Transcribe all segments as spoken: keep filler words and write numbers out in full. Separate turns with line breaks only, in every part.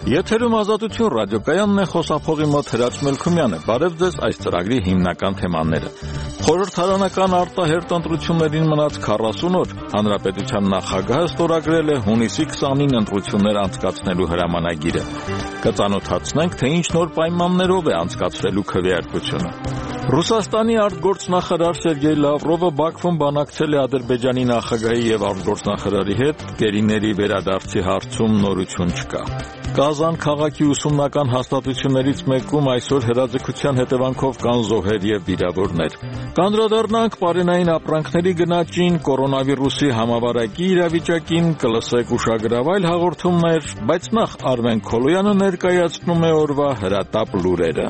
Եթերում Ազատություն ռադիոկայանն է, խոսափողի մոտ Հրաչ Մելքումյանը։ Բարև ձեզ, այս ծրագրի հիմնական թեմաները։ Խորհրդարանական արտահերթ ընտրություններին մնաց քառասուն օր։ Հանրապետության նախագահը ստորագրել է հունիսի քսանին ընտրություններ անցկացնելու հրամանագիրը։ Կծանոթացնենք, թե ինչ նոր պայմաններով է անցկացվելու քվեարկությունը։ Ռուսաստանի արտգործնախարար Սերգեյ Լավրովը Բաքվում բանակցել է Ադրբեջանի նախագահի եւ արտգործնախարարի հետ, գերիների վերադարձի հարցում նորություն չկա։ Կազան քաղաքի ուսումնական հաստատություններից մեկում այսօր հրաձգության հետևանքով կան զոհեր եւ վիրավորներ։ Կանդրադառնանք պարենային ապրանքների գնաճին, կորոնավիրուսի համավարակի իրավիճակին, կլսեք ուշագրավայր հաղորդումներ, բայց նախ Արմեն Քոլոյանը ներկայացնում է օրվա հրատապ լուրերը։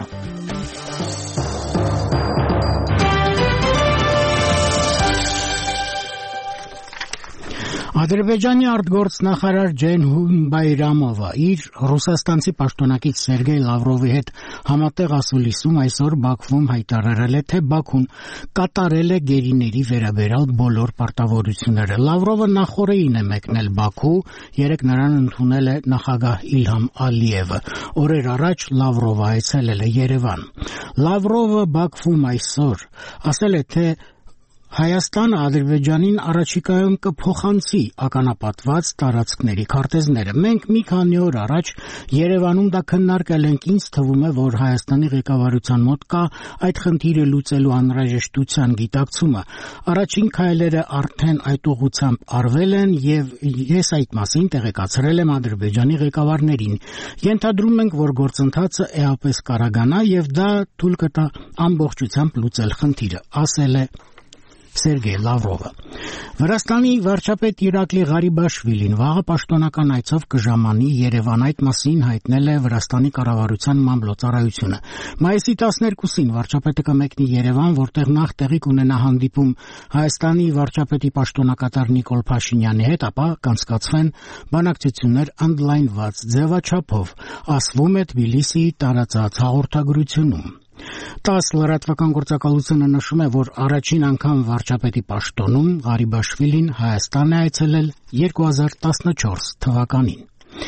Ադրբեջանի արտգործնախարար Ջեյհուն Բայրամովը իր ռուսաստանցի պաշտոնակից Սերգեյ Լավրովի հետ համատեղ ասուլիսում այսօր Բաքվում հայտարարել է, թե Բաքուն կատարել է գերիների վերաբերյալ բոլոր պարտավորությունները։ Լավրովը նախօրեին է մեկնել Բաքու, երեկ նրան ընդունել է նախագահ Իլհամ Ալիևը։ Օրեր առաջ Լավրովը այցելել է Երևան։ Լավրովը Բաքվում այսօր ասել է, թե Հայաստանը Ադրբեջանին առաջիկայում կփոխանցի ականապատված տարածքների քարտեզները։ Մենք մի քանի օր առաջ Երևանում դա քննարկել ենք, ինձ թվում է, որ Հայաստանի ղեկավարության մոտ կա այդ խնդիրը լուծելու անհրաժեշտության գիտակցումը։ Առաջին քայլերը արդեն այդ ուղղությամբ արվել են եւ ես այդ մասին տեղեկացրել եմ Ադրբեջանի ղեկավարներին։ Ենթադրում ենք, որ գործընթացը էապես կարագանա եւ դա թույլ կտա ամբողջությամբ լուծել խնդիրը, ասել է Սերգեյ Լավրովը։ Վրաստանի վարչապետ Իրակլի Ղարիբաշվիլին վաղը պաշտոնական այցով կժամանի Երևան, այդ մասին հայտնել է Վրաստանի կառավարության մամլոյցարայությունը։ Մայիսի տասներկուսին վարչապետը կմեկնի Երևան, որտեղ նախ տեղի կունենա հանդիպում Հայաստանի վարչապետի պաշտոնակատար Նիկոլ Փաշինյանի հետ, ապա կանցկացվեն բանակցություններ ընդլայնված ձևաչափով, ասվում է Թբիլիսիի տարածած հաղորդագրությունում։ ՏԱՍՍ լրատվական գործակալությունը նշում է, որ առաջին անգամ վարչապետի պաշտոնում Ղարիբաշվիլին Հայաստան է այցելել երկու հազար տասնչորս թվականին։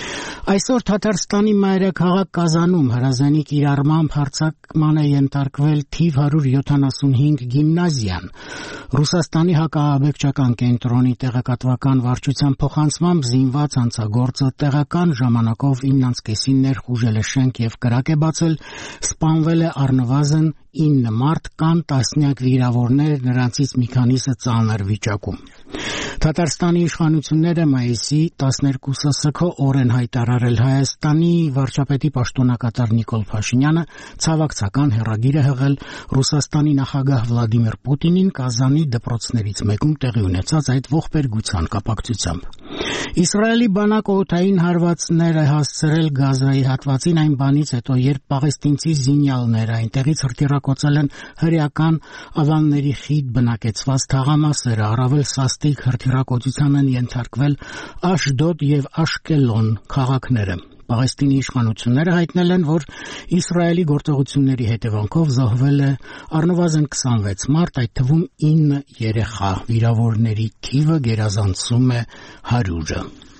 Այսօր Թաթարստանի մայրաքաղաք Կազանում հրազենի կիրառմամբ հարձակման է ենթարկվել թիվ հարյուր յոթանասունհինգ գիմնազիան։ Ռուսաստանի հակաահաբեկչական կենտրոնի տեղեկատվական վարչության փոխանցմամբ զինված հանցագործը տեղական ժամանակով ինը կեսին ներխուժել է շենք եւ կրակ է բացել, սպանվել է առնվազն ինը մարդ, կան տասնյակ վիրավորներ, նրանցից մի քանիսը ծանր վիճակում։ Թաթարստանի իշխանությունները մայիսի տասներկուսը սգո օրեն հայտարարել Հայաստանի վարչապետի պաշտոնակատար Նիկոլ Փաշինյանը ցավակցական հեռագիր է հղել Ռուսաստանի նախագահ Վլադիմիր Պուտինին Կազանի դպրոցներից մեկում տեղի ունեցած այդ ողբերգության կապակցությամբ։ Իսրայելի բանակ օդային հարվածներ է հասցրել Գազայի հատվածին այն բանից հետո, երբ պաղեստինցի զինյալները այնտեղից հրթիռակոծել են հրեական ավանների խիտ բնակեցված թաղամասերը, առավել սաստիկ հրթիռակոծության են ենթարկվել Աշդոդ եւ Աշկելոն քաղաքները։ Պաղեստինի իշխանությունները հայտնել են, որ Իսրայելի գործողությունների հետևանքով զոհվել է առնվազն քսանվեց մարդ, այդ թվում ինը երեխա, վիրավորների թիվը գերազանցում է հարյուրը։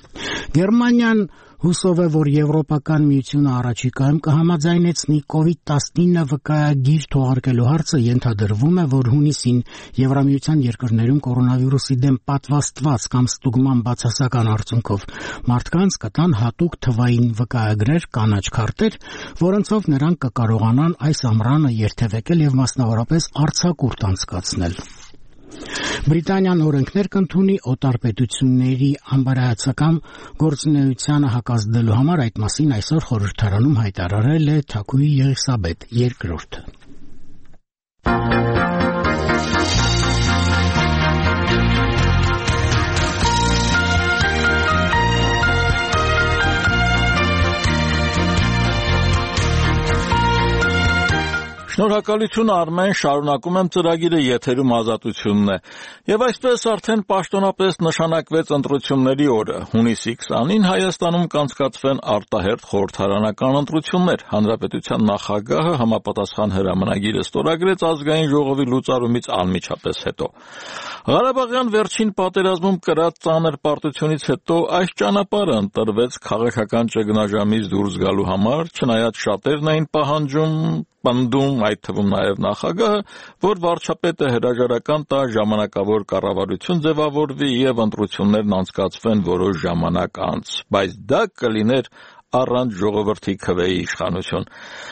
Գերմանիան հուսով է, որ Եվրոպական միությունը առաջիկայում կհամաձայնեցնի կովիդ տասնինը վկայագիր թողարկելու հարցը, ենթադրվում է, որ հունիսին Եվրամիության երկրներում կորոնավիրուսի դեմ պատվաստված կամ ստուգման բացասական արդյունքով մարդկանց կտան հատուկ թվային վկայագրեր, կանաչ քարտեր, որոնցով նրանք կկարողանան այս ամռանը երթևեկել եւ մասնավորապես արձակուրդ անցկացնել։ Բրիտանիան օրենքներ կընդունի օտար պետությունների անբարայացակամ գործունեությանը հակազդելու համար, այդ մասին այսօր խորհրդարանում հայտարարել է Թագուհի Եղիսաբեթ երկրորդը։
Շնորհակալություն Արմեն, շարունակում եմ ծրագիրը, եթերում Ազատությունն է։ Եվ այսպես արդեն պաշտոնապես նշանակվեց ընտրությունների օրը։ Հունիսի քսանին Հայաստանում կանցկացվեն արտահերթ խորհրդարանական ընտրություններ։ Հանրապետության նախագահը համապատասխան հրամանագիրը ստորագրեց ազգային ժողովի լուծարումից անմիջապես հետո։ Ղարաբաղյան վերջին պատերազմում կրած ծանր պարտությունից հետո այս ճանապարհը ընտրվեց քաղաքական ճգնաժամից դուրս գալու համար, չնայած շատերն էին պահանջում, պնդում, այդ թվում նաև նախագահը, որ վարչապետը հրաժարական տա, ժամանակավոր կառավարություն ձևավորվի եւ ընտրություններն անցկացվեն որոշ ժամանակ անց, բայց դա կլիներ առանց ժողովրդի քվեի իշխանություն։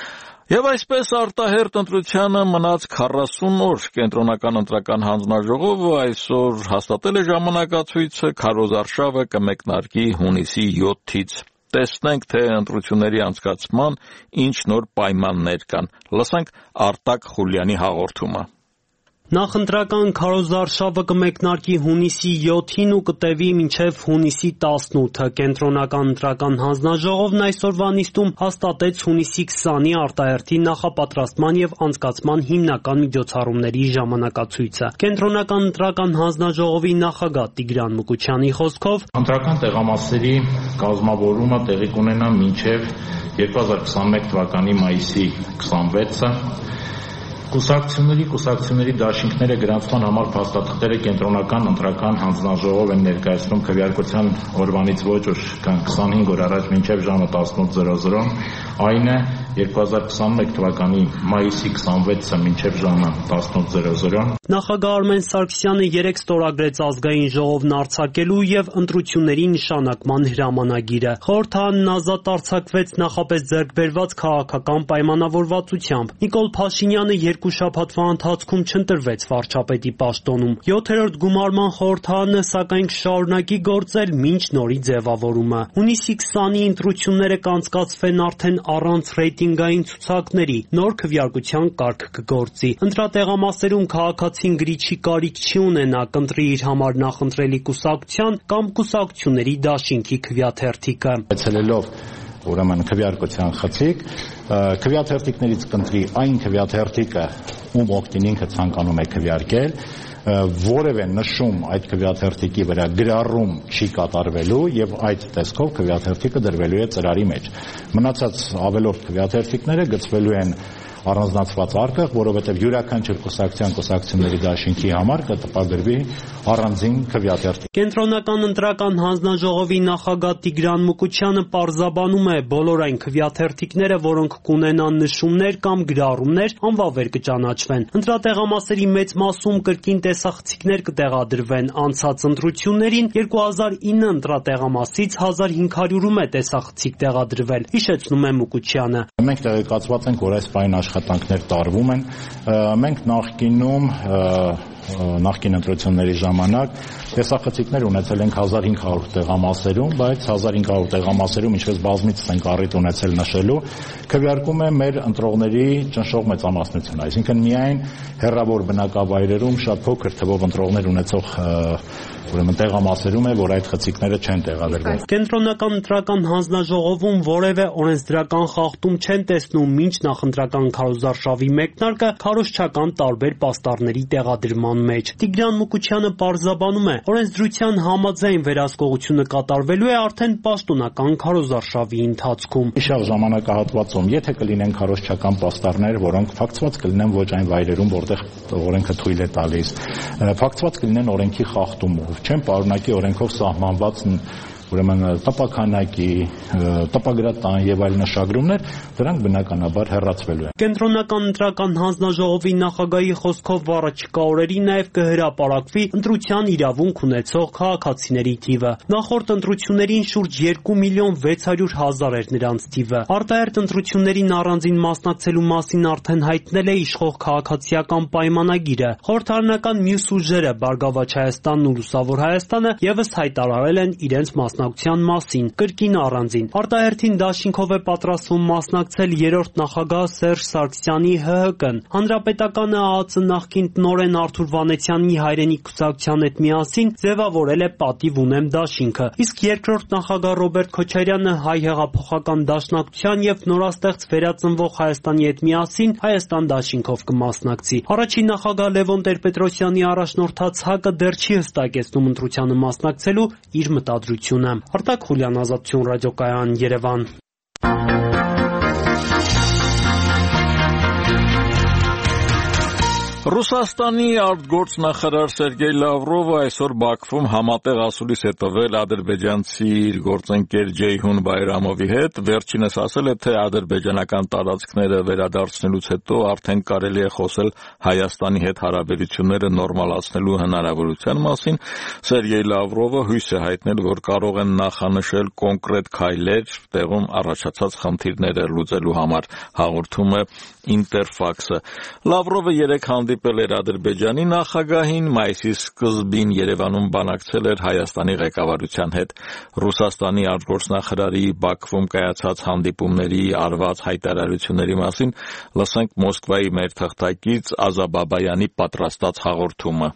Եվ այսպես արտահերթ ընտրությանը մնաց քառասուն օր։ Կենտրոնական ընտրական հանձնաժողովը այսօր հաստատել է ժամանակացույցը, քարոզարշավը կմեկնարկի հունիսի յոթից։ Տեսնենք, թե ընտրությունների անցկացման ինչ նոր պայմաններ կան։ Լսենք Արտակ Խուլյանի հաղորդումը։
Նախընտրական քարոզարշավը կմեկնարկի հունիսի յոթին ու կտևի մինչև հունիսի տասնութը։ Կենտրոնական ընտրական հանձնաժողովն այսօրվա նիստում հաստատեց հունիսի քսանի արտահերթի նախապատրաստման եւ անցկացման հիմնական միջոցառումների ժամանակացույցը։ Կենտրոնական ընտրական հանձնաժողովի նախագահ Տիգրան Մուկուչյանի խոսքով
ընտրական տեղամասերի կազմավորումը տեղի կունենա մինչև երկու հազար քսանմեկ թվականի մայիսի քսանվեցը։ Կուսակցությունների կուսակցությունների դաշինքները գրանցման համար փաստաթղթերը կենտրոնական ընտրական հանձնաժողով են ներկայացնում քվեարկության օրվանից ոչ ուշ կան քսանհինգ օր առաջ մինչև ժամը տասնութ այն է երկու հազար քսանմեկ թվականի մայիսի քսանվեցը մինչև ժամը տասնութ
Նախագահ Արմեն Սարգսյանը երեկ ստորագրեց ազգային ժողովն արձակելու եւ ընտրությունների նշանակման հրամանագիրը։ Խորհրդարանն ազատ արձակվեց նախապես ձեռք բերված քաղաքական պայմանավորվածությամբ։ Նիկոլ Փաշինյանը երկու շաբաթվա ընթացքում չընտրվեց վարչապետի պաշտոնում։ յոթերորդ գումարման խորհրդարանը սակայն կշարունակի գործել մինչ նորի ձևավորումը։ Հունիսի քսանի ընտրությունները կանցկացվեն արդեն առանց ռեյտինգային ցուցակների, նոր քվեարկության կարգ կգործի։ Ընտրատեղամասերում քաղաքացին գրիչի կարիք չի ունենա կընտրի իր համար նախընտրելի կուսակցության կամ կուսակցությունների դաշինքի քվեաթերթիկը։
Այցելելով ուրեմն քվեարկության խցիկ, քվեաթերթիկներից կընտրի այն քվեաթերթիկը, ում օգտին ինքը ցանկանում է քվեարկել, որևէ նշում այդ քվեաթերթիկի վրա գրառում չի կատարվելու եւ այդ տեսքով քվեաթերթիկը դրվելու է ծրարի մեջ։ Մնացած ավելորդ քվեաթերթիկները գծվելու են առանձնացված արկղ, որովհետև յուրաքանչյուր կուսակցության կուսակցությունների դաշինքի համար կտպագրվի առանձին քվեաթերթիկ։
Կենտրոնական ընտրական հանձնաժողովի նախագահ Տիգրան Մուկուչյանը պարզաբանում է, բոլոր այն քվեաթերթիկները, որոնք կունենան նշումներ կամ գրառումներ, անվավեր կճանաչվեն։ Ընտրատեղամասերի մեծ մասում կրկին տեսախցիկներ կտեղադրվեն։ Անցած ընտրություններին երկու հազար ինը ընտրատեղամասից հազար հինգ հարյուրում է տեսախցիկ տեղադրվել, հիշեցնում է Մուկուչյանը։
Մենք տեղեկացված ենք, որ այս պայն աշխատանքներ տարվում են։ Մենք նախկինում նախկին ընտրությունների ժամանակ տեսախցիկներ ունեցել ենք հազար հինգ հարյուր տեղամասերում, բայց հազար հինգ հարյուր տեղամասերում ինչպես բազմիցս ենք առիթ ունեցել նշելու, քվեարկում է մեր ընտրողների ճնշող մեծամասնությունը, այսինքն միայն հեռավոր բնակավայրերում շատ փոքր թվով ընտրողներ ունեցող ուրեմն տեղամասերում է, որ այդ խցիկները չեն տեղադրվել։
Կենտրոնական ընտրական հանձնաժողովում որևէ օրենսդրական խախտում չեն տեսնում մինչ նախընտրական քարոզարշավի մեկնարկը քարոզչական տարբեր պաստառների տեղադրման մեջ։ Տիգրան Մուկուչյանը պարզաբանում է, օրենսդրության համաձայն վերահսկողությունը կատարվելու է արդեն պաշտոնական քարոզարշավի ընթացքում։
Իշաղ ժամանակահատվածում, եթե կլինեն քարոզչական պաստառներ, որոնք փակցված կլինեն ոչ այն վայրերում, որտեղ օրենքը թույլ է տալիս, փակցված կլինեն օրենքի խախտումով, չեն պարունակի օրենքով սահմանված ուրեմն տպականակի, տպագրատան եւ այլ նշագրումներ, դրանք բնականաբար հեռացվելու են։
Կենտրոնական ընտրական հանձնաժողովի նախագահի խոսքով առաջիկա օրերին նաեւ կհրապարակվի ընտրության իրավունք ունեցող քաղաքացիների թիվը։ Նախորդ ընտրություններին շուրջ երկու միլիոն վեց հարյուր հազար էր նրանց թիվը։ Արտահերթ ընտրություններին առանձին մասնակցելու մասին արդեն հայտնել է իշխող քաղաքացիական պայմանագիրը։ Խորհրդարանական մյուս ուժերը Բարգավաճ Հայաստանն ու Լուսավոր Հայաստանը եւս հայտարարել են իրենց մասնակցությունը մասնակցության մասին, կրկին առանձին։ Արտահերթին դաշինքով է պատրաստվում մասնակցել երրորդ նախագահ Սերժ Սարգսյանի Հ Հ Կն։ Հանրապետականը Ա Ծ նախկին տնօրեն Արթուր Վանեցյանի հայրենիք կուսակցության հետ միասին ձևավորել է «Պատիվ ունեմ» դաշինքը, իսկ երկրորդ նախագահ Ռոբերտ Քոչարյանը Հայ հեղափոխական դաշնակցության եւ նորաստեղծ վերածնվող Հայաստանի հետ միասին Հայաստան դաշինքով կմասնակցի։ Առաջին նախագահ Լևոն Տեր-Պետրոսյանի առաջնորդած Հ Կ դեռ չի հստակեցնում ընտրությանը մասնակցելու իր մտադրությունը։ Արտակ Խուլյան, Ազատություն ռադիոկայան, Երևան։
Ռուսաստանի արտգործնախարար Սերգեյ Լավրովը այսօր Բաքվում համատեղ ասուլիս է տվել ադրբեջանցի իր գործընկեր Ջեյհուն Բայրամովի հետ, վերջինս ասել է, թե ադրբեջանական տարածքները վերադարձնելուց հետո արդեն կարելի է խոսել Հայաստանի հետ հարաբերությունները նորմալացնելու հնարավորության մասին։ Սերգեյ Լավրովը հույս է հայտնել, որ կարող են նախանշել կոնկրետ քայլեր տեղում առաջացած խնդիրները լուծելու համար, հաղորդում է Ինտերֆաքսը։ Լավրովը երեկ հանդիպել էր Ադրբեջանի նախագահին, մայիսի սկզբին Երևանում բանակցել էր Հայաստանի ղեկավարության հետ։ Ռուսաստանի արտգործնախարարի Բաքվում կայացած հանդիպումների արված հայտարարությունների մասին լսենք Մոսկվայի մեր թղթակից Ազա Բաբայանի պատրաստած հաղորդումը։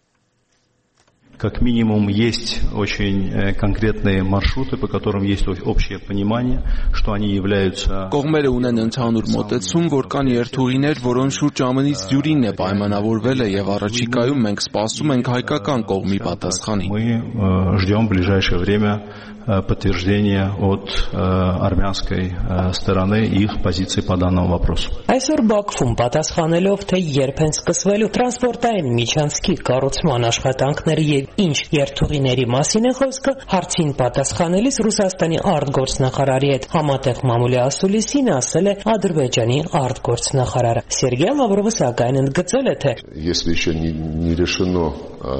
Как минимум есть очень конкретные маршруты, по которым есть общее понимание, что они являются...
Կողմերը ունեն ընդհանուր մոտեցում, որ կան երթուղիներ, որոնց շուրջ ամենից դյուրինն է պայմանավորվել է եւ առաջիկայում մենք սպասում ենք հայկական կողմի պատասխանի։
Мы ждем в ближайшее время подтверждения от армянской стороны их позиции по данному вопросу.
Այսօր Բաքվում պատասխանելով, թե երբ են սկսվելու տրանսպորտային միջանցքի կառուցման աշխատանքները եւ ինչ երթուղիների մասին է խոսքը, հարցին պատասխանելիս Ռուսաստանի արտգործնախարարի հետ համատեղ մամուլի ասուլիսին ասել է Ադրբեջանի արտգործնախարարը։ Սերգեյ Լավրովը սակայն ընդգծել է, թե
если еще не, не решено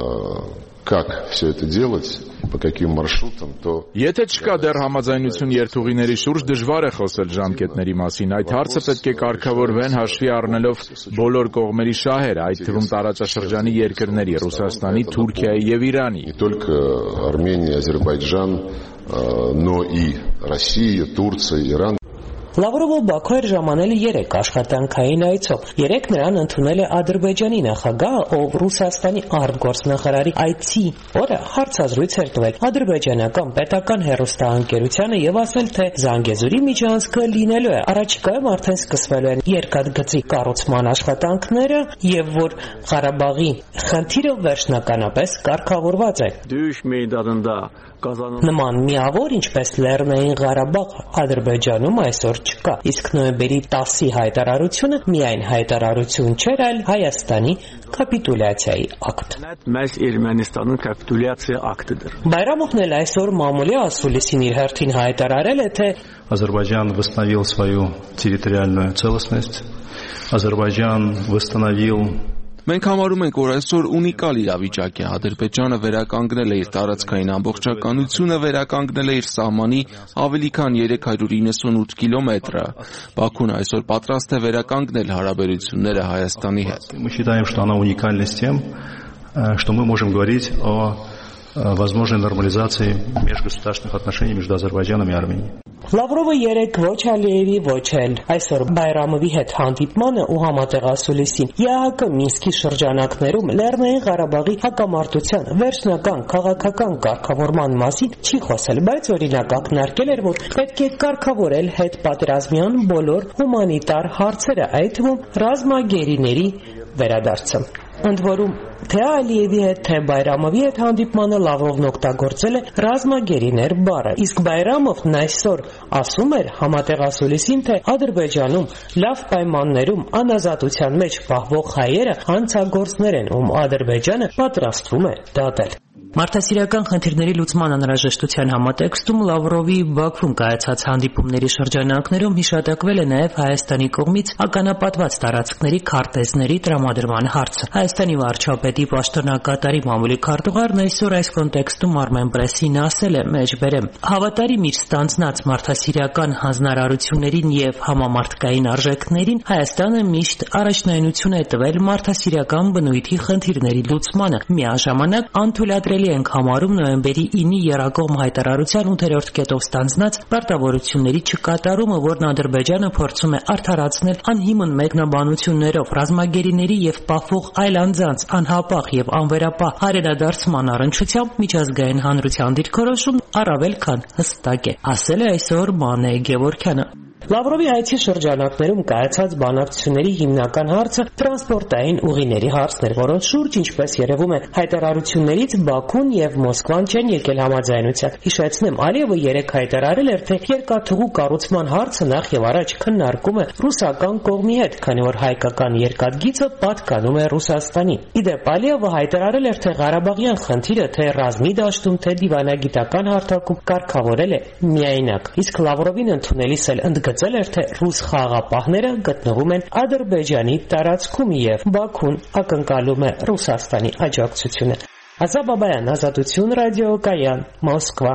как все это делать, по каким маршрутам, то
Եթե չկա դեռ համաձայնություն երթուղիների շուրջ, դժվար է խոսել ժամկետների մասին։ Այդ հարցը պետք է կարգավորվեն հաշվի առնելով բոլոր կողմերի շահերը, այդ թվում տարածաշրջանի երկրների՝ Ռուսաստանի, Թուրքիայի եւ Իրանի։
Не только Армения, Азербайджан, но и Россия, Турция, Иран.
Լավրովը Բաքու էր ժամանել երեք աշխատանքային այցով։ Երեք նրան ընդունել է Ադրբեջանի նախագահը, ով Ռուսաստանի արտգործնախարարի այցի օրը հարցազրույց էր տվել ադրբեջանական պետական հեռուստաընկերությանը եւ ասել, թե Զանգեզուրի միջանցքը լինելու է, առաջիկայում արդեն սկսվելու են երկաթգծի կառուցման աշխատանքները եւ որ Ղարաբաղի խնդիրը վերջնականապես կարգավորված է։
Dövüş meydanında
Նման միավոր, ինչպես Լեռնային Ղարաբաղ Ադրբեջանում այսօր չկա, իսկ նոյեմբերի տասի հայտարարությունը միայն հայտարարություն չէր, այլ Հայաստանի կապիտուլյացիայի ակտ։
Məhz Ermənistanın kapitulyasiya aktıdır.
Բայրամովն էլ այսօր մամուլի ասուլիսին իր հերթին հայտարարել է, թե
Азербайджан восстановил свою территориальную целостность. Азербайджан восстановил
Մենք համարում ենք, որ այսօր ունիկալ իրավիճակ է։ Ադրբեջանը վերականգնել է իր տարածքային ամբողջականությունը, վերականգնել է իր սահմանի ավելի քան երեք հարյուր իննսունութ կիլոմետրը։ Բաքուն այսօր պատրաստ է վերականգնել հարաբերությունները Հայաստանի հետ։
Мы считаем, что она уникальна с тем, что мы можем говорить о возможной нормализации межгосударственных отношений между Азербайджаном и Арменией.
Լավրովը երեք ոչ Ալիևի, ոչ էլ այսօր Բայրամովի հետ հանդիպմանը ու համատեղ ասուլիսին Ե Հ Կ Մինսկի շրջանակներում Լեռնային Ղարաբաղի հակամարտության վերջնական քաղաքական կարգավորման մասին չի խոսել, բայց օրինակ ակնարկել էր, որ պետք է կարգավորել հետպատերազմյան բոլոր հումանիտար հարցերը, այդ թվում ռազմագերիների վերադարձը։ Ընդ որում, թե Ալիևի հետ, թե Բայրամովի հետ հանդիպմանը Լավրովն օգտագործել է ռազմագերիներ բառը, իսկ Բայրամովն այսօր ասում էր համատեղ ասուլիսին, թե Ադրբեջանում լավ պայմաններում անազատության մեջ պահվող հայերը հանցագործներ են, ում Ադրբեջանը պատրաստվում է դատել։ Մարդասիրական խնդիրների լուծման անհրաժեշտության համատեքստում Լավրովի Բաքվում կայացած հանդիպումների շրջանակներում հիշատակվել է նաև Հայաստանի կողմից ականապատված տարածքների քարտեզների տրամադրման հարցը։ Հայաստանի վարչապետի պաշտոնակատարի մամուլի քարտուղարն այսօր այս կոնտեքստում Armenpress-ին ասել է, մեջբերեմ, հավատարիմ իր ստանձնած մարդասիրական հանձնարարություններին եւ համամարտկային արժեքներին Հայաստանը միշտ առաջնայնություն է տվել մարդասիրական բնույթի խնդիրների լուծմանը, միաժամանակ անթույլատրել անցանելի ենք համարում նոյեմբերի ինի եռակողմ հայտարարության ութերորդ կետով ստանձնած պարտավորությունների չկատարումը, որն Ադրբեջանը փորձում է արդարացնել անհիմն մեկնաբանություններով, ռազմագերիների եւ պահվող այլ անձանց անհապաղ եւ անվերապահ հայրենադարձման առնչությամբ միջազգային հանրության դիրքորոշումն առավել քան հստակ է, ասել է այսօր Մանե Գևորգյանը։ Լավրովի այցի շրջանակներում կայացած բանակցությունների հիմնական հարցը տրանսպորտային ուղիների հարցն էր, որոնց շուրջ, ինչպես երևում է, հայտարարություններից Բաքուն եւ Մոսկվան չեն եկել համաձայնության։ Հիշեցնեմ, Ալիևը երեկ հայտարարել էր, թե երկաթուղու կառուցման հարցը նախ եւ առաջ քննարկում է ռուսական կողմի հետ, քանի որ հայկական երկաթգիծը պատկանում է Ռուսաստանին։ Իդեպ Ալիևը հայտարարել էր, թե Ղարաբաղյան խնդիրը թե ռազմի դաշտում, թե դիվանագիտական հարթակում կարգավորել է միայնակ։ Իսկ Լավրովին ընդունելիս էլ ընդգծել էր, թե ռուս խաղաղապահները գտնվում են Ադրբեջանի տարածքում եւ Բաքուն ակնկալում է Ռուսաստանի աջակցությունը։ Ազա Բաբայան, Ազատություն ռադիոկայան, Մոսկվա։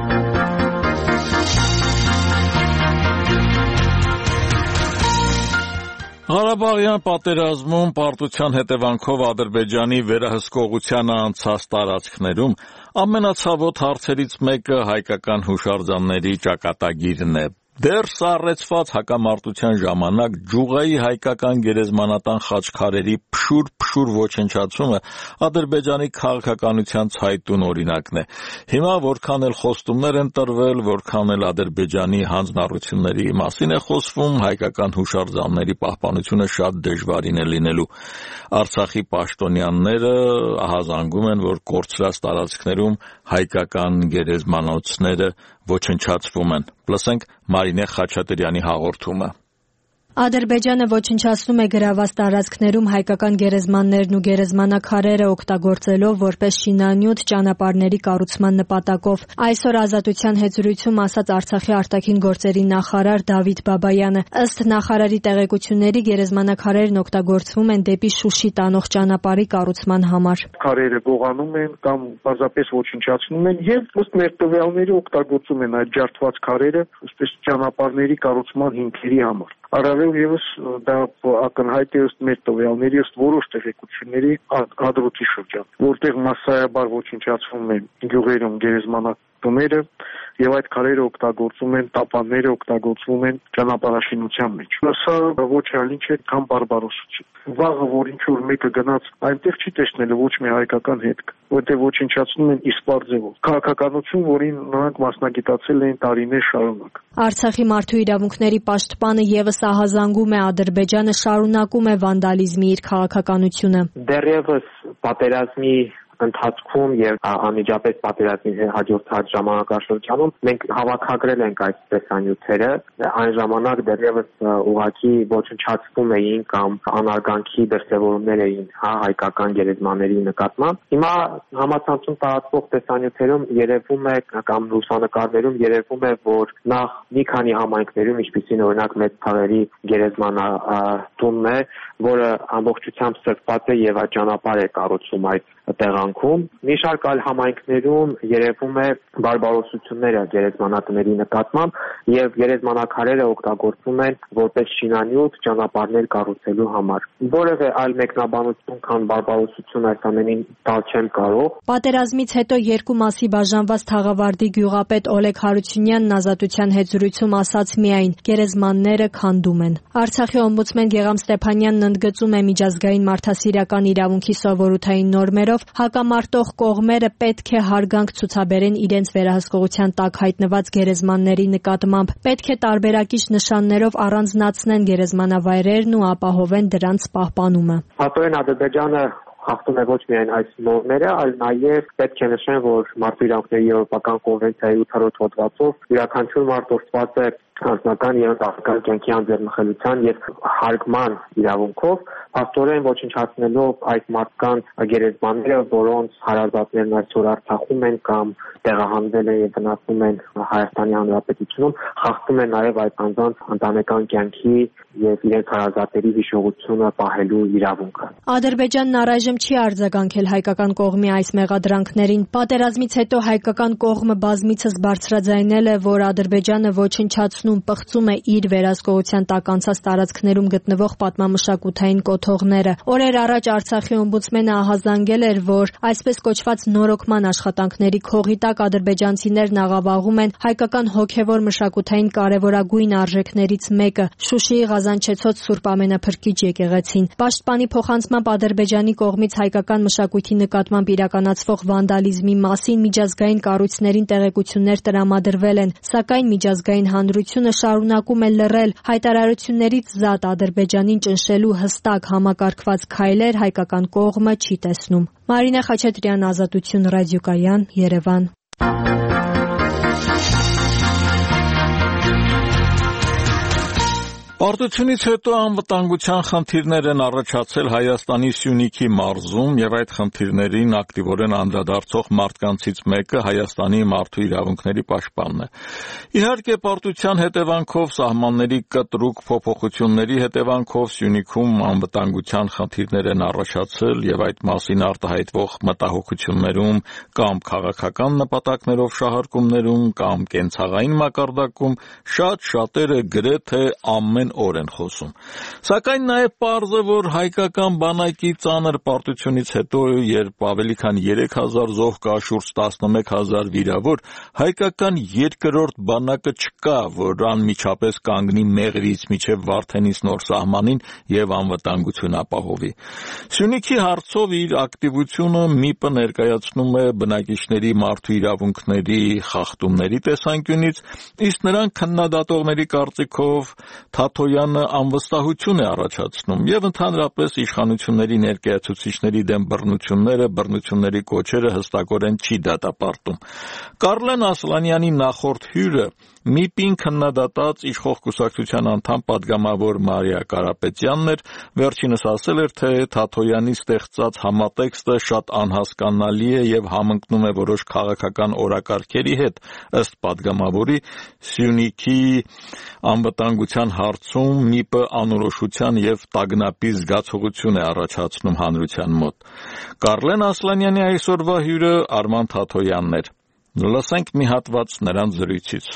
Ղարաբաղյան պատերազմում պարտության հետևանքով Ադրբեջանի վերահսկողությանը անցած տարածքներում ամենացավոտ հարցերից մեկը հայկական հուշարձանների ճակատագիրն է։ Դեռ սառեցված հակամարտության ժամանակ Ջուղայի հայկական գերեզմանատան խաչքարերի փշուր-փշուր ոչնչացումը Ադրբեջանի քաղաքականության ցայտուն օրինակն է։ Հիմա որքան էլ խոստումներ են տրվել, որքան էլ Ադրբեջանի հանձնառությունների մասին է խոսվում, հայկական հուշարձանների պահպանությունը շատ դժվարին է լինելու։ Արցախի պաշտոնյաները ահազանգում են, որ կորցրած տարածքներում հայկական գերեզմանոցները ոչնչացվում են։ Լսենք Մարինե Խաչատրյանի հաղորդումը։
Ադրբեջանը ոչնչացնում է գրաված տարածքներում հայկական գերեզմաններն ու գերեզմանակարերը օգտագործելով որպես շինանյութ ճանապարհների կառուցման նպատակով։ Այսօր Ազատության հետ զրույցում ասաց Արցախի արտաքին գործերի նախարար Դավիթ Բաբայանը։ Ըստ նախարարի տեղեկությունների գերեզմանակարերն օգտագործվում են դեպի Շուշի տանող ճանապարհի կառուցման համար։
Քարերը գողանում են կամ պարզապես ոչնչացնում են եւ ըստ մեր տվյալների օգտագործում են այդ ջարդված քարերը ըստ ճանապարհների կառուցման հիմքերի համար։ Առավել եւս դա ակնհայտ է ըստ մեր տվյալների, ըստ որոշ տեղեկությունների Հադրութի շրջան, որտեղ մասսայաբար ոչնչացվում են գյուղերում գերեզմանատները եւ այդ քարերը օգտագործում են, տապանները օգտագործվում են ճանապարհաշինության մեջ։ Սա ոչ այլ ինչ է, քան բարբարոսություն։ Վաղը, որ ինչ որ մեկը գնաց այնտեղ չի տեսնել ոչ մի հայկական հետք, որտեղ ոչնչացնում են իսպառ ձևով։ Քաղաքականություն, որին նրանք մասնագիտացել էին տարիներ շարունակ։
Արցախի մարդու իրավունքների պաշտպանը եւս ահազանգում է Ադրբեջանը շարունակում է վանդալիզմի իր քաղաքականությունը։
Դեռևս պատերազմի ընթացքում եւ անմիջապես պատերազմի հաջորդած ժամանակաշրջանում մենք հավաքագրել ենք այս տեսանյութերը, այն ժամանակ դեռևս ուղղակի ոչնչացվում էին կամ անարգանքի դրսևորումներ էին հա հայկական գերեզմանների նկատմամբ։ Հիմա համացանցում տարածվող տեսանյութերում երևում է կամ լուսանկարներում երևում է, որ նախ մի քանի համայնքներում, ինչպիսին օրինակ Մեծ Թաղերի գերեզմանատունն է, որը ամբողջությամբ սրբված է եւ այդ ճանապարհ է կառուցում այդ տեղանքում։ Մի շարք այլ համայնքներում երևում է բարբարոսությունները գերեզմանատների նկատմամբ եւ գերեզմանակարերը օգտագործվում են որպես շինանյութ ճանապարհներ կառուցելու համար։ Որևէ այլ մեկնաբանություն, քան բարբարոսություն այս ամենին տալ չեմ կարող։
Պատերազմից հետո երկու մասի բաժանված Թաղավարտի գյուղապետ Օլեգ Հարությունյանն Ազատության հետ զրույցում ասաց միայն գերեզմանները քանդում են։ Արցախի օմբուդսմեն Գեգամ Ստեփանյանն ընդգծում է միջազգային մարդասիրական իրավունքի սովորութային նորմերով հակամարտող կողմերը պետք է հարգանք ցուցաբերեն իրենց վերահսկողության տակ հայտնված գերեզմանների նկատմամբ, պետք է տարբերակիչ նշաններով առանձնացնեն գերեզմանավայրերն ու ապահովեն դրանց պահպանումը։
Հատորեն Ադրբեջանը խախտում է ոչ միայն այս նորմերը, այլ նաև պետք է նշեն, որ մարդու իրավունքների եվրոպական կոնվենցիայի ութերորդ հոդվածով յուրաքանչյուր մարդ օժտված է անձնական եւ անձնական կյանքի անձեռնխելության եւ հարգման իրավունքով, փաստորեն ոչնչացնելով այդ մարդկանց գերեզմանները, որոնց հարազատներն այսօր Արցախում են կամ տեղահանվել են եւ գնացում են Հայաստանի Հանրապետությունում, խախտում են նաեւ այդ անձանց ընտանեկան կյանքի եւ իրենց հարազատների հիշողությունը պահելու իրավունքը։
Ադրբեջանն առայժմ չի արձագանքել հայկական կողմի այս մեղադրանքներին։ Պատերազմից հետո հայկական կողմը բազմիցս բարձրաձայնել է, որ Ադրբեջանը ոչնչացնում չիտեսնում, պղծում է իր վերահսկողության տակ անցած տարածքներում գտնվող պատմամշակութային կոթողները։ Օրեր առաջ Արցախի օմբուդսմենը ահազանգել էր, որ այսպես կոչված նորոգման աշխատանքների քողի տակ ադրբեջանցիներն աղավաղում են հայկական հոգևոր մշակութային կարևորագույն արժեքներից մեկը՝ Շուշիի Ղազանչեցոտ Սուրբ Ամենափրկիչ եկեղեցին։ Պաշտպանի փոխանցմամբ Ադրբեջանի կողմից հայկական մշակույթի նկատմամբ իրականացվող վանդալիզմի մասին միջազգային կառույցներին տեղեկություններ տրամադրվել են, սակայն միջազգային հանրությունը շարունակում է լռել, հայտարարություններից զատ Ադրբեջանին ճնշելու հստակ համակարգված քայլեր հայկական կողմը չի տեսնում։ Մարինե Խաչատրյան, Ազատություն ռադիոկայան, Երևան։
Պարտությունից հետո անվտանգության խնդիրներ են առաջացել Հայաստանի Սյունիքի մարզում եւ այդ խնդիրներին ակտիվորեն անդրադարձող մարդկանցից մեկը Հայաստանի մարդու իրավունքների պաշտպանն է։ Իհարկե, պարտության հետևանքով սահմանների կտրուկ փոփոխությունների հետևանքով Սյունիքում անվտանգության խնդիրներ են առաջացել եւ այդ մասին արտահայտվող մտահոգություններում կամ քաղաքական նպատակներով շահարկումներում կամ կենցաղային մակարդակում շատ շատերը գրեթե ամեն օր են խոսում։ Սակայն նաև պարզ է, որ հայկական բանակի ծանր պարտությունից հետո, երբ ավելի քան երեք հազար զոհ կա, շուրջ տասնմեկ հազար վիրավոր, հայկական երկրորդ բանակը չկա, որ անմիջապես կանգնի Մեղրիից մինչև Վարդենիս նոր սահմանին եւ անվտանգություն ապահովի։ Սյունիքի հարցով իր ակտիվությունը ՄԻՊ-ը ներկայացնում է բնակիչների մարդու իրավունքների խախտումների տեսանկյունից, իսկ նրան քննադատողների կարծիքով Թաթոյանը անվստահություն է առաջացնում եւ ընդհանրապես իշխանությունների ներկայացուցիչների դեմ բռնությունները, բռնությունների կոչերը հստակորեն չի դատապարտում։ Կարլեն Ասլանյանի նախորդ հյուրը ՄԻՊ-ին քննադատած իշխող կուսակցության անդամ պատգամավոր Մարիա Կարապետյանն էր, վերջինս ասել էր, թե Թաթոյանի ստեղծած համատեքստը շատ անհասկանալի է եւ համընկնում է որոշ քաղաքական օրակարգերի հետ, ըստ պատգամավորի Սյունիքի անվտանգության հարցում ՄԻՊ-ը անորոշության եւ տագնապի զգացողություն է առաջացնում հանրության մոտ։ Կարլեն Ասլանյանի այսօրվա հյուրը Արման Թաթոյանն էր։ Լսենք մի հատված նրանց զրույցից։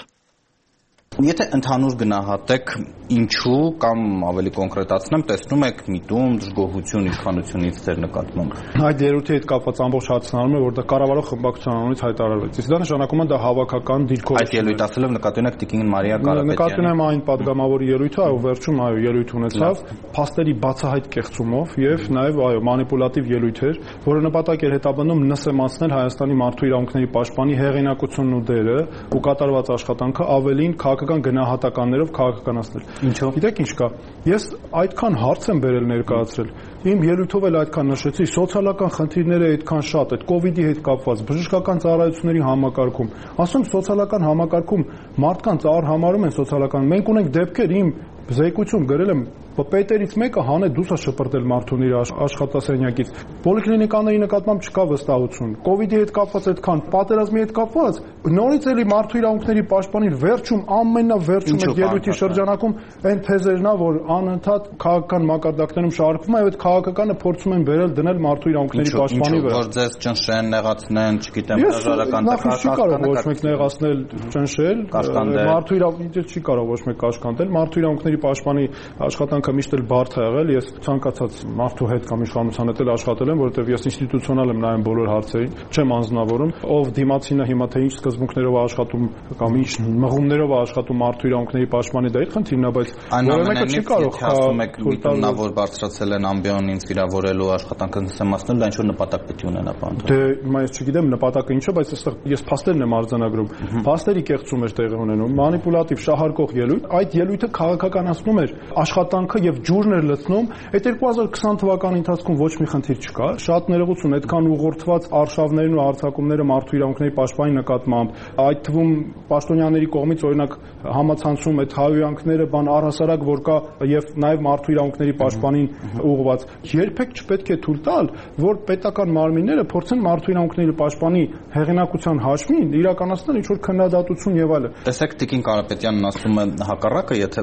Եթե ընդհանուր գնահատեք ինչու կամ ավելի կոնկրետացնեմ, տեսնում եք միտում դժգոհություն իշխանությունից ձեր նկատմամբ։
Այդ երրորդի հետ կապված ամբողջ հարցն է, որ դա կառավարող խմբակցության անունից հայտարարվեց։ Իսկ դա նշանակում է դա հավաքական դիրքով։
Այդ ելույթ ասելով նկատի ունեք Տիկին Մարիա Կարապետյանը։
Նկատի ունեմ այն падգամավորի ելույթը, այո, վերջում այո ելույթ ունեցավ, փաստերի բացահայտ կեղծումով եւ նաեւ այո մանիպուլատիվ ելույթ էր, որը նպատակ էր հետապնդում նսեմացնել Հայաստանի մարդու իրավունքների պաշտպանի հեղինակությունն ու դերը ու կատարված աշխատանքը ավելին քաղաքական գնահատականներով քաղաքականացնել։
Ինչո՞վ։
Գիտեք ինչ կա։ Ես այդքան հարց եմ բերել ներկայացրել։ Իմ ելույթով էլ այդքան նշեցի, սոցիալական խնդիրները այդքան շատ, այդ կոവിഡ്ի հետ կապված, բժշկական ծառայությունների համակարգում։ Ասում սոցիալական համակարգում մարդկանց արհամարում են սոցիալական։ Մենք ունենք դեպքեր, իմ զեկույցում գրել եմ Պետերից մեկը հանե դուրս է շպրտել մարդուն իր աշխատասենյակից։ Պոլիկլինիկաների նկատմամբ չկա վստահություն։ Կովիդի հետ կապված այդքան, պատերազմի հետ կապված, նորից էլի մարդու իրավունքների պաշտպանին վերջում ամենավերջում այդ ելույթի շրջանակում այն թեզերն է, որ անընդհատ քաղաքական մակարդակներում շարժվում է, եւ այդ քաղաքականը փորձում են բերել դնել մարդու իրավունքների պաշտպանի վրա։
Որ ձեզ ճնշեն, նեղացնեն, չգիտեմ, հրաժարական
տակառ ոչ մեկ նեղացնել, ճնշել, մարդու իրավունքները չի կարող ոչ մեկ կաշկանդել, մարդու իրավունքների պաշտպանի աշխատանք միշտ էլ բարդ է եղել, ես ցանկացած մարդու հետ կամ իշխանության հետ էլ աշխատել եմ, որովհետև ես ինստիտուցիոնալ եմ նայում բոլոր հարցերին, չեմ անձնավորում, ով դիմացինը հիմա թե ինչ սկզբունքներով է աշխատում կամ ինչ մղումներով է աշխատում մարդու իրավունքների պաշտպանի դա իր խնդիրն է, բայց որը մեկը չի կարող
ասում եք միտումնավոր բարձրացել են ամբիոնին ինձ վիրավորելու աշխատանքը նսեմացնել, դա ինչ որ նպատակ պետք է ունենա բանտ։
Դե հիմա ես չգիտեմ նպատակը ինչ է, բայց այստեղ ես փաստերն եմ արձանագրում։ Փաստերի կեղծում էր տեղի ունենում, մանիպուլատիվ շահարկող ելույթ, այդ ելույթը քաղաքականացնում էր աշխատանքը եւ ջուրն էր լցնում, այդ երկու հազար քսան թվականի ընթացքում ոչ մի խնդիր չկա, շատ ներողություն, այդքան ուղղորդված արշավներն ու հարձակումները մարդու իրավունքների պաշտպանի նկատմամբ, այդ թվում պաշտոնյաների կողմից օրինակ համացանցում այդ հայհոյանքները բան առհասարակ որ կա եւ նաեւ մարդու իրավունքների պաշտպանին ուղղված, երբեք չպետք է թույլ տալ, որ պետական մարմինները փորձեն մարդու իրավունքների պաշտպանի հեղինակության հաշվին իրականացնել ինչ որ քննադատություն եւ այլն։
Տեսեք Տիկին Կարապետյանն ասում է հակառակը, եթե մեջբերել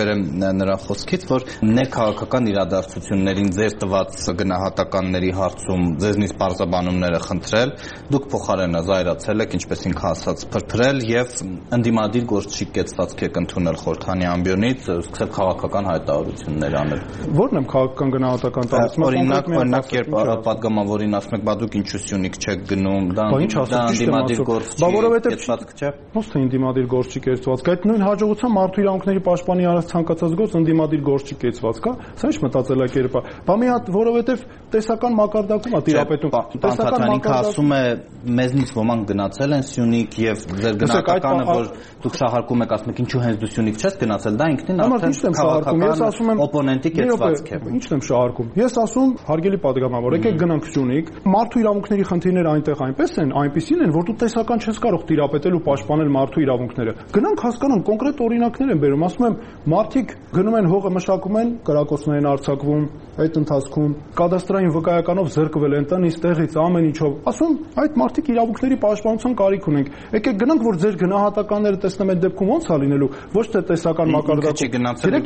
բերեմ նրա խոսքից, որ ներքաղաքական իրադարձություններին ձեր տված գնահատականների հարցում ձեզնից բարձրաբանումները խնդրել, դուք փոխարենը զայրացել եք, ինչպես ինքը ասաց, փրփրել եւ ընդդիմադիր գործիք կեցվածք եք ընդունել Խորհրդանի ամբիոնից, սկսել քաղաքական հայտարարություններ անել։
Ո՞րն եմ քաղաքական գնահատական տալիս։
Օրինակ, օրինակ, երբ պատգամավորին ասում եք, բա դուք ինչու Սյունիք չեք գնում, դա ընդդիմադիր գործիք կեցվածք չէ։
Ո՞նց թե ընդդիմադիր գործիք կեցվածք, այդ նույն հաջողության մարդու իրավունքների պաշտպանի արած ցանկացած գործ ընդդիմադիր գործիք կեցվածք է, սա ինչ մտածելակերպ է։ Բա մի հատ, որովհետեւ տեսական մակարդակում է տիրապետում։
Տեսական մակարդակում ասում է մեզնից ոմանք գնացել են Սյունիք եւ ձեր գնահատականը, որ դուք շահարկում եք, ասում եք, ինչու հենց դու Սյունիք չես գնացել, դա ինքնին արդեն քաղաքական օպոնենտի կեցվածք է։
Ինչն եմ շահարկում։ Ես ասում, հարգելի պատգամավոր, եկեք գնանք Սյունիք, մարդու իրավունքների խնդիրները այնտեղ այնպես են, այնպեսին են, որ դու տեսական չես կարող տիրապետել ու պաշտպանել մարդու իրավունքները։ Գնանք հասկանանք, կոնկրետ օրինակներ են բերում, ասում եմ, մարդիկ գնում են հողը մշակում են, կրակոցներ են արձակվում, այդ ընթացքում կադաստրային վկայականով զրկվել են տնից, տեղից, ամեն ինչով։ Ասում, այդ մարդիկ իրավունքների պաշտպանության կարիք ունենք։ Եկեք գնանք, որ ձեր գնահատականները տեսնեմ այդ դեպքում ոնց է լինելու, ոչ թե տեսական մակարդակում։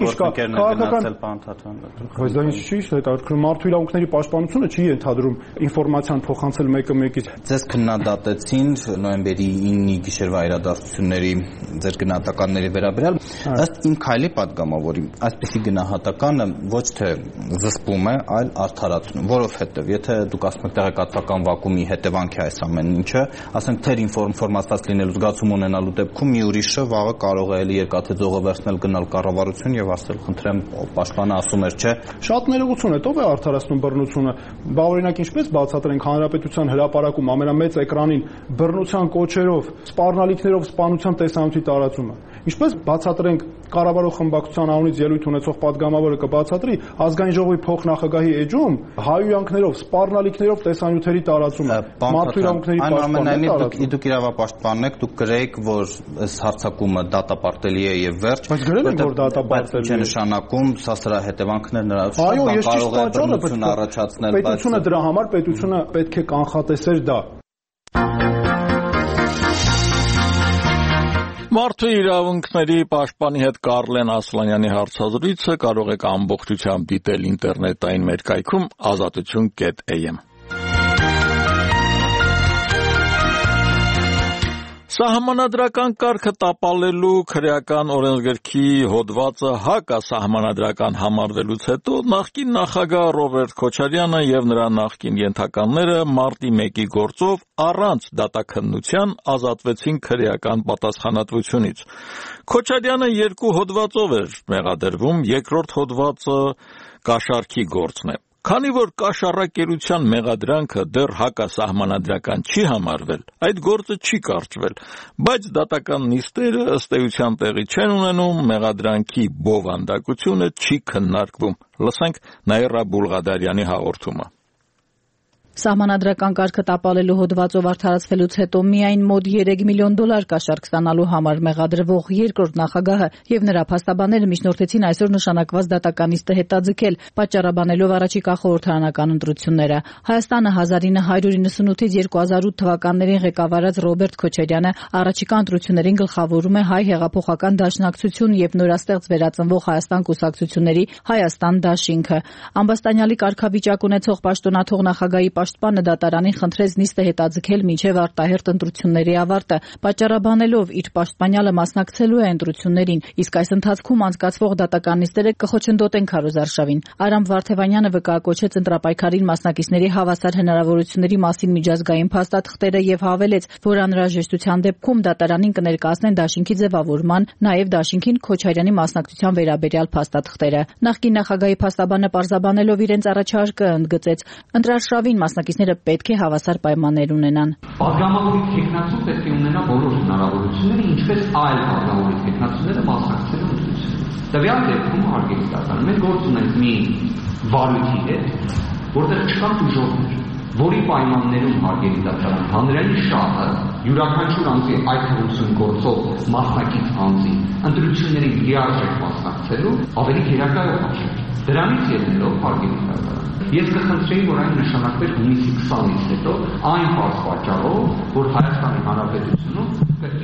Բայց դա ինչ չի, հետաքրքրում մարդու իրավունքների պաշտպանությունը չի ենթադրում ինֆորմացիան փոխանցել մեկը մեկից։
Ձեզ քննադատեցին նոյեմբերի ինը գիշերվա իրադարձությունների ձեր գնահատականների վերաբերյալ, ըստ իմ քայլի պատգամավորի, այսպիսի գնահատականը ոչ թե զսպում է, այլ արդարացնում, որովհետև եթե դուք ասում եք տեղեկատվական վակուումի հետևանք է այս ամեն ինչը, ասենք թեր ինֆորմացված լինելու զգացում ունենալու դեպքում մի ուրիշը վաղը կարող է էլի երկաթե ձողը վերցնել գնալ կառավարություն եւ ասել, խնդրեմ, պաշտպանը ասում էր, չէ։
Շատ ներողություն է, ով է արդարացնում բռնությունը։ Բա օրինակ ինչպես բացատրենք հանրապետության հրապարակում ամենամեծ էկրանին բռնության կոչերով, սպառնալիքներով սպանության տեսանյութի տարածումը։ Ինչպես բացատրենք կառավարող խմբակցության անունից ելույթ ունեցող պատգամավորը կբացատրի ազգային ժողովի փոխնախագահի էջում հայհոյանքներով, սպառնալիքներով տեսանյութերի տարածումը, մարդու իրավունքների
պաշտպանությունը։ Դուք իրավապաշտպան եք, դուք գրեիք, որ այս հարձակումը դատապարտելի է եւ վերջ։
Բայց գրել եք, որ դատապարտելի
է։ Չէ նշանակում, սա սրա հետևանքներ նրա
Այո, ես ճիշտ պատճառը
առաջացնել,
բայց պետությունը դրա համար պետությունը պետք է կանխատեսեր դա։
Մարդու իրավունքների պաշտպանի հետ Կարլեն Ասլանյանի հարցազրույցը կարող եք ամբողջությամբ դիտել ինտերնետային մեր կայքում ազատություն կետ էյ էմ։ Սահմանադրական կարգը տապալելու քրեական օրենսգրքի հոդվածը հակասահմանադրական համարվելուց հետո նախկին նախագահ Ռոբերտ Քոչարյանը եւ նրա նախկին ենթականները մարտի մեկի գործով առանց դատաքննության ազատվեցին քրեական պատասխանատվությունից։ Քոչարյանը երկու հոդվածով էր մեղադրվում, երկրորդ հոդվածը կաշառքի գործն է։ Քանի որ կաշառակերության մեղադրանքը դեռ հակասահմանադրական չի համարվել, այդ գործը չի կարճվել, բայց դատական նիստերը ըստ էության տեղի չեն ունենում, մեղադրանքի բովանդակությունը չի քննարկվում։ Լսենք Նաիրա Բուլղադարյանի հաղորդումը։
Սահմանադրական կարգը տապալելու հոդվածով արդարացվելուց հետո միայն մոտ երեք միլիոն դոլար կաշառք ստանալու համար մեղադրվող երկրորդ նախագահը եւ նրա փաստաբանները միջնորդեցին այսօր նշանակված դատական նիստը հետաձգել, պատճառաբանելով առաջիկա խորհրդարանական ընտրությունները։ Հայաստանը հազար ինը հարյուր իննսունութից երկու հազար ութ թվականներին ղեկավարած Ռոբերտ Քոչարյանը առաջիկա ընտրություններին գլխավորում է Հայ հեղափոխական դաշնակցություն եւ նորաստեղծ վերածնվող Հայաստան կուսակցությունների Հայաստան դաշինքը։ Ամբաստանյալի կարգավիճակ ունեցող պաշտոնաթող նախագահի պաշտպանը դատարանին խնդրեց նիստը հետաձգել մինչև արտահերթ ընտրությունների ավարտը, պատճառաբանելով իր պաշտպանյալը մասնակցելու է ընտրություններին, իսկ այս ընթացքում անցկացվող դատական նիստերը կխոչընդոտեն քարոզարշավին։ Արամ Վարդևանյանը վկայակոչեց ընտրապայքարին մասնակիցների հավասար հնարավորությունների մասին միջազգային փաստաթղթերը եւ հավելեց, որ անհրաժեշտության դեպքում դատարանին կներկայացնեն դաշինքի ձևավորման, նաեւ դաշինքին Քոչարյանի մասնակցության վերաբերյալ փաստաթղթերը։ Նախկին նախագահի փաստաբանը պարզաբանելով իրենց առաջարկը ընդգծեց, ընտրարշավին մասնակիցները պետք է հավասար պայմաններ ունենան։
Պատգամավորի տեխնացու պետք է ունենա բոլոր հնարավորությունները, ինչպես այլ պատգամավորի տեխնացուները մասնակցելու ընտրություններին։ Տվյալ դեպքում հարգելի դատարան, մենք գործ ունենք մի վարույթի հետ, որտեղ չկան ուժողներ, որի պայմաններում հարգելի դատարան հանրային շահը յուրաքանչյուր անձի այդ հնարավորություն գործող մասնակից անձի ընտրությունների լիարժեք մասնակցելու ավելի գերակայով արժեք։ Դրանից ելնելով հարգելի դատարան ես կխնդրեի, որ այն նշանակվեր հունիսի քսանից հետո այն պարզ պատճառով, որ Հայաստանի Հանրապետությունում կրկին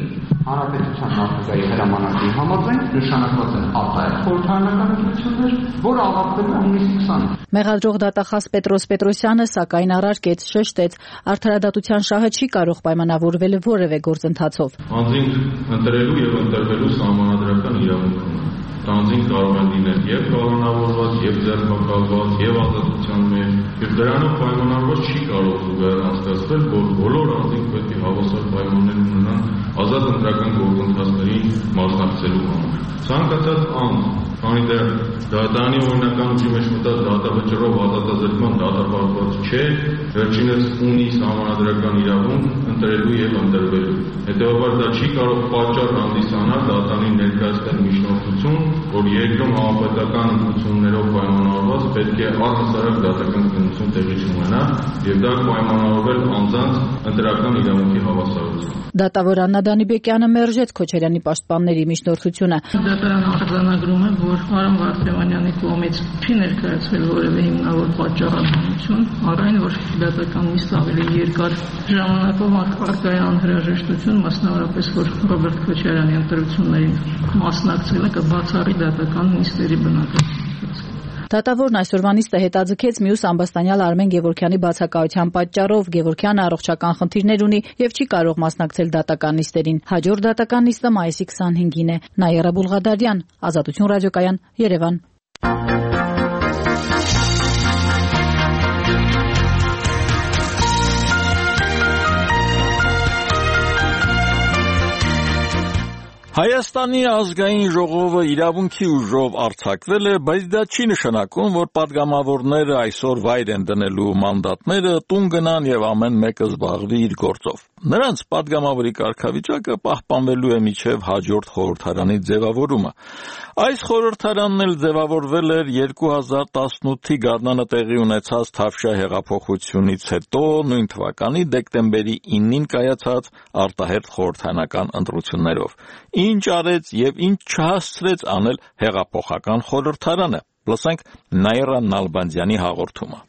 Հանրապետության նախագահի հրամանագրի համաձայն նշանակված են արտահայտ խորհրդարանական ընտրություններ, որը ավարտվել է հունիսի քսանինը։
Մեղադրող դատախազ Պետրոս Պետրոսյանը սակայն առարկեց, շեշտեց, արդարադատության շահը չի կարող պայմանավորվել որևէ գործընթացով։
Անձինք ընտրելու եւ ընտրվելու սահմանադրական իրավունք ունեն։ Անձինք կարող են լինել եւ կանոնավորված, եւ ձեռնարկված, եւ ազատության մեջ, եւ դրանով պայմանավորված չի կարող զուգահեռ անցկացվել, որ բոլոր անձինք պետք է հավասար պայմաններ ունենան ազատ ընտրական գործընթացներին մասնակցելու համար։ Ցանկացած անձ, քանի դեռ դատարանի օրինական ուժի մեջ մտած դատավճռով ազատազրկման դատապարտված չէ, վերջինս ունի սահմանադրական իրավունք ընտրելու եւ ընտրվելու։ Հետեւաբար դա չի կարող պատճառ հանդիսանալ դատարանի ներկայացնող միջնորդություն, որ երկրում համապետական ընտրություններով պայմանավորված պետք է առհասարակ դատական քննություն տեղի ունենա եւ դա պայմանավորվել անձանց ընտրական իրավունքի հավասարությամբ։
Դատավոր Աննա Դանիբեկյանը մերժեց Քոչարյանի պաշտպանների միջնորդությունը։
Դատարանը արձանագրում է, որ Արամ Վարդևանյանի կողմից չի ներկայացվել որևէ հիմնավոր պատճառաբանություն, առայն որ դատական նիստ ավելի երկար ժամանակով արկա է անհրաժեշտություն, մասնավորապես որ Ռոբերտ Քոչարյանի ընտրություններին մասնակցելը կբացառի դատական նիստերի բնակարանը։
Դատավորն այսօրվա նիստը հետաձգեց մյուս ամբաստանյալ Արմեն Գևորգյանի բացակայության պատճառով։ Գևորգյանը առողջական խնդիրներ ունի եւ չի կարող մասնակցել դատական նիստերին։ Հաջորդ դատական նիստը մայիսի քսանհինգին է։ Նաիրա Բուլղադարյան, Ազատություն ռադիոկայան, Երևան։
Հայաստանի ազգային ժողովը իրավունքի ուժով արձակվել է, բայց դա չի նշանակում, որ պատգամավորները այսօր վայր են դնելու մանդատները, տուն գնան եւ ամեն մեկը զբաղվի իր գործով։ Նրանց պատգամավորի կարգավիճակը պահպանվելու է մինչև հաջորդ խորհրդարանի ձևավորումը։ Այս խորհրդարանն էլ ձևավորվել էր երկու հազար տասնութի գարնանը տեղի ունեցած Թավշյա հեղափոխությունից հետո նույն թվականի դեկտեմբերի իննին կայացած արտահերթ խորհրդարանական ընտրություններով։ Ինչ արեց եւ ինչ չհասցրեց անել հեղափոխական խորհրդարանը։ Լսենք Նաիրա Նալբանդյանի հաղորդումը։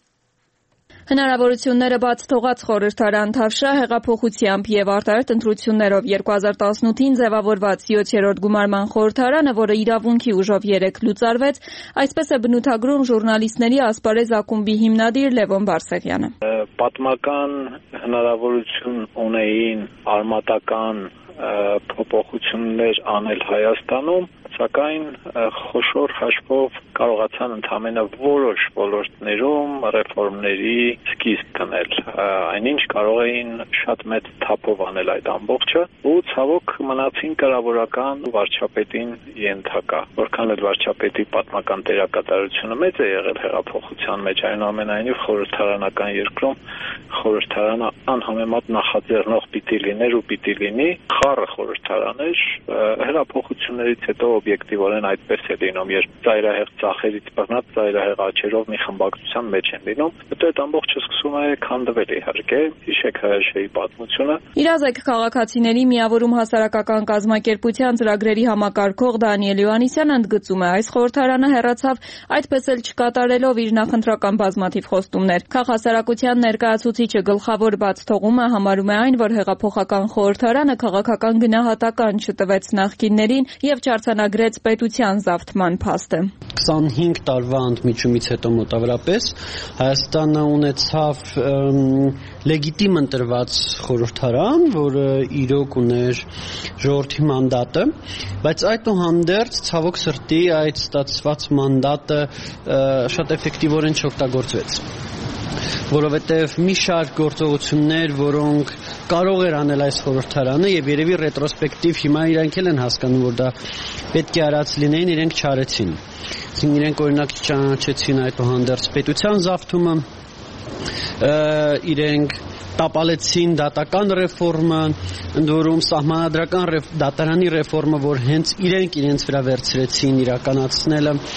Հնարավորությունները բաց թողած խորհրդարան Թավշյա հեղափոխությամբ եւ արտահերթ ընտրություններով երկու հազար տասնութին ձևավորված յոթերորդ գումարման խորհրդարանը, որը իրավունքի ուժով երեք լուծարվեց, այսպես է բնութագրում ժուրնալիստների ասպարեզ ակումբի հիմնադիր Լևոն Բարսեղյանը։
Պատմական հնարավորություն ունեին արմատական փոփոխություններ անել Հայաստանում, սակայն խոշոր հաշվով կարողացան ընդամենը որոշ ոլորտներում ռեֆորմների սկիզբ դնել։ Այնինչ կարող էին շատ մեծ թափով անել այդ ամբողջը ու ցավոք մնացին կրավորական վարչապետին ենթակա։ Որքան էլ վարչապետի պատմական դերակատարությունը մեծ է եղել հեղափոխության մեջ, այնուամենայնիվ խորհրդարանական երկրում խորհրդարանը անհամեմատ նախաձեռնող պիտի լիներ ու պիտի լինի, խառը խորհրդարան էր, հեղափոխություններից հետո օբյեկտիվորեն այդպես է լինում, երբ ծայրահեղ ծախերից բռնած ծայրահեղ աչերով մի խմբակցության մեջ են լինում, հետո այդ ամբողջը սկսում է քանդվել իհարկե, հիշեք Հայաշեի պատմությունը։
Իրազեկ քաղաքացիների միավորում հասարակական կազմակերպության ծրագրերի համակարգող Դանիել Յոհաննիսյանը ընդգծում է, այս խորհրդարանը հեռացավ այդպես էլ չկատարելով իր նախընտրական բազմաթիվ խոստումներ։ Քաղաքասարակության ներկայացուցիչը գլխավոր բաց թողումը համարում է այն, որ հեղափոխական խորհրդարանը քաղաքական գնահատական չտվեց նախկիններին եւ չարձանագրեց պետության զավթման փաստը։
քսանհինգ տարվա ընդմիջումից հետո մոտավորապես Հայաստանը ունեցավ լեգիտիմ ընտրված խորհրդարան, որը իրոք ուներ ժողովրդի մանդատը, բայց այդուհանդերձ ցավոք սրտի այդ ստացված մանդատը շատ էֆեկտիվորեն չօգտագործվեց, որովհետև մի շարք գործողություններ, որոնք կարող էր անել այս խորհրդարանը եւ երևի ռետրոսպեկտիվ հիմա իրանք էլ են հասկանում, որ դա պետք է արած լինեին, իրենք չարեցին։ Իրենք օրինակ չճանաչեցին այդուհանդերձ պետության զավթումը, իրենք տապալեցին դատական ռեֆորմը, ընդ որում սահմանադրական դատարանի ռեֆորմը, որ հենց իրենք իրենց վրա վերցրեցին իրականացնելը։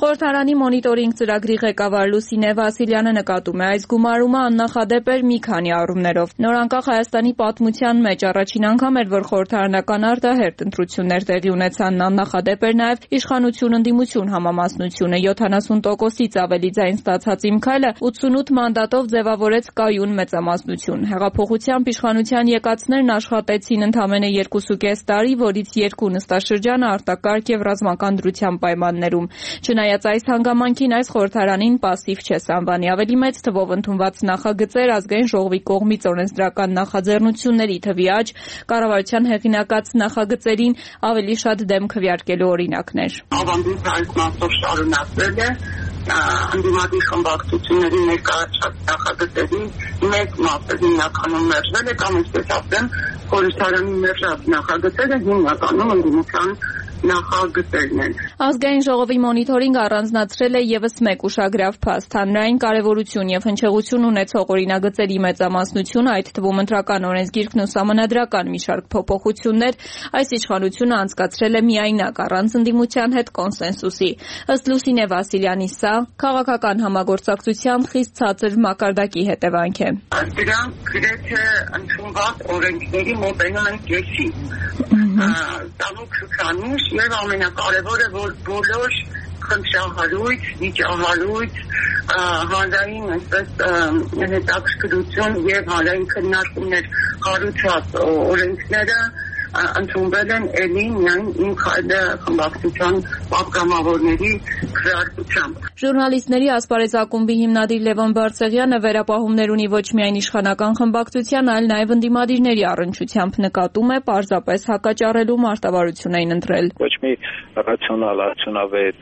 Խորհրդարանի մոնիտորինգ ծրագրի ղեկավար Լուսինե Վասիլյանը նկատում է, այս գումարումը աննախադեպ էր մի քանի առումներով։ Նորանկախ Հայաստանի պատմության մեջ առաջին անգամ էր, որ խորհրդարանական արտահերթ ընտրություններ տեղի ունեցան, աննախադեպ էր նաև իշխանություն-ընդդիմություն համամասնությունը, յոթանասուն տոկոսից ավելի ձայն ստացած Իմ քայլը ութսունութ մանդատով ձևավորեց կայուն մեծամասնություն։ Հեղափոխությամբ իշխանության եկածներն աշխատեցին ընդամենը երկուսուկես տարի, որից երկու նստաշրջանը արտակարգ եւ ռազմական դրության պայմաններում։ Չնայած այս հանգամանքին այս խորհրդարանին պասիվ չես անվանի, ավելի մեծ թվով ընդունված նախագծեր, ազգային ժողովի կողմից օրենսդրական նախաձեռնությունների թվի աճ, կառավարության հեղինակած նախագծերին ավելի շատ դեմ քվեարկելու օրինակներ։
Ավանդույթը այս մասով շարունակվել է, ընդդիմադիր խմբակցությունների ներկայացած նախագծերի մեծ մասը հիմնականում մերժվել է կամ ինչպես ասեմ, խորհրդարանի մերժած նախագծերը հիմնականում ընդդիմության նախագծերն են։
Ազգային ժողովի մոնիտորինգ առանձնացրել է եւս մեկ ուշագրավ փաստ, հանրային կարեւորություն եւ հնչեղություն ունեցող օրինագծերի մեծամասնությունը, այդ թվում ընտրական օրենսգիրքն ու սահմանադրական մի շարք փոփոխություններ, այս իշխանությունը անցկացրել է միայնակ, առանց ընդդիմության հետ կոնսենսուսի։ Ըստ Լուսինե Վասիլյանի, սա քաղաքական համագործակցության խիստ ցածր մակարդակի հետևանք է։
Դրանք գրեթե ընդունված օրենքների մոտենում են կեսին։ Տանուք ցուցանիշ եւ ամենակարևորը, որ բոլոր խնդրահարույց, վիճահարույց, հանրային այսպես հետաքրքրություն եւ հանրային քննարկումներ հարուցած օրենքները ընդունվել են ելի միայն Իմ քայլը խմբակցության պատգամավորների քվեարկությամբ։
Ժուրնալիստների ասպարեզ ակումբի հիմնադիր Լևոն Բարսեղյանը վերապահումներ ունի ոչ միայն իշխանական խմբակցության, այլ նաև ընդդիմադիրների առնչությամբ, նկատում է պարզապես հակաճառելու մարտավարություն էին ընտրել։
Ոչ մի ռացիոնալ, արդյունավետ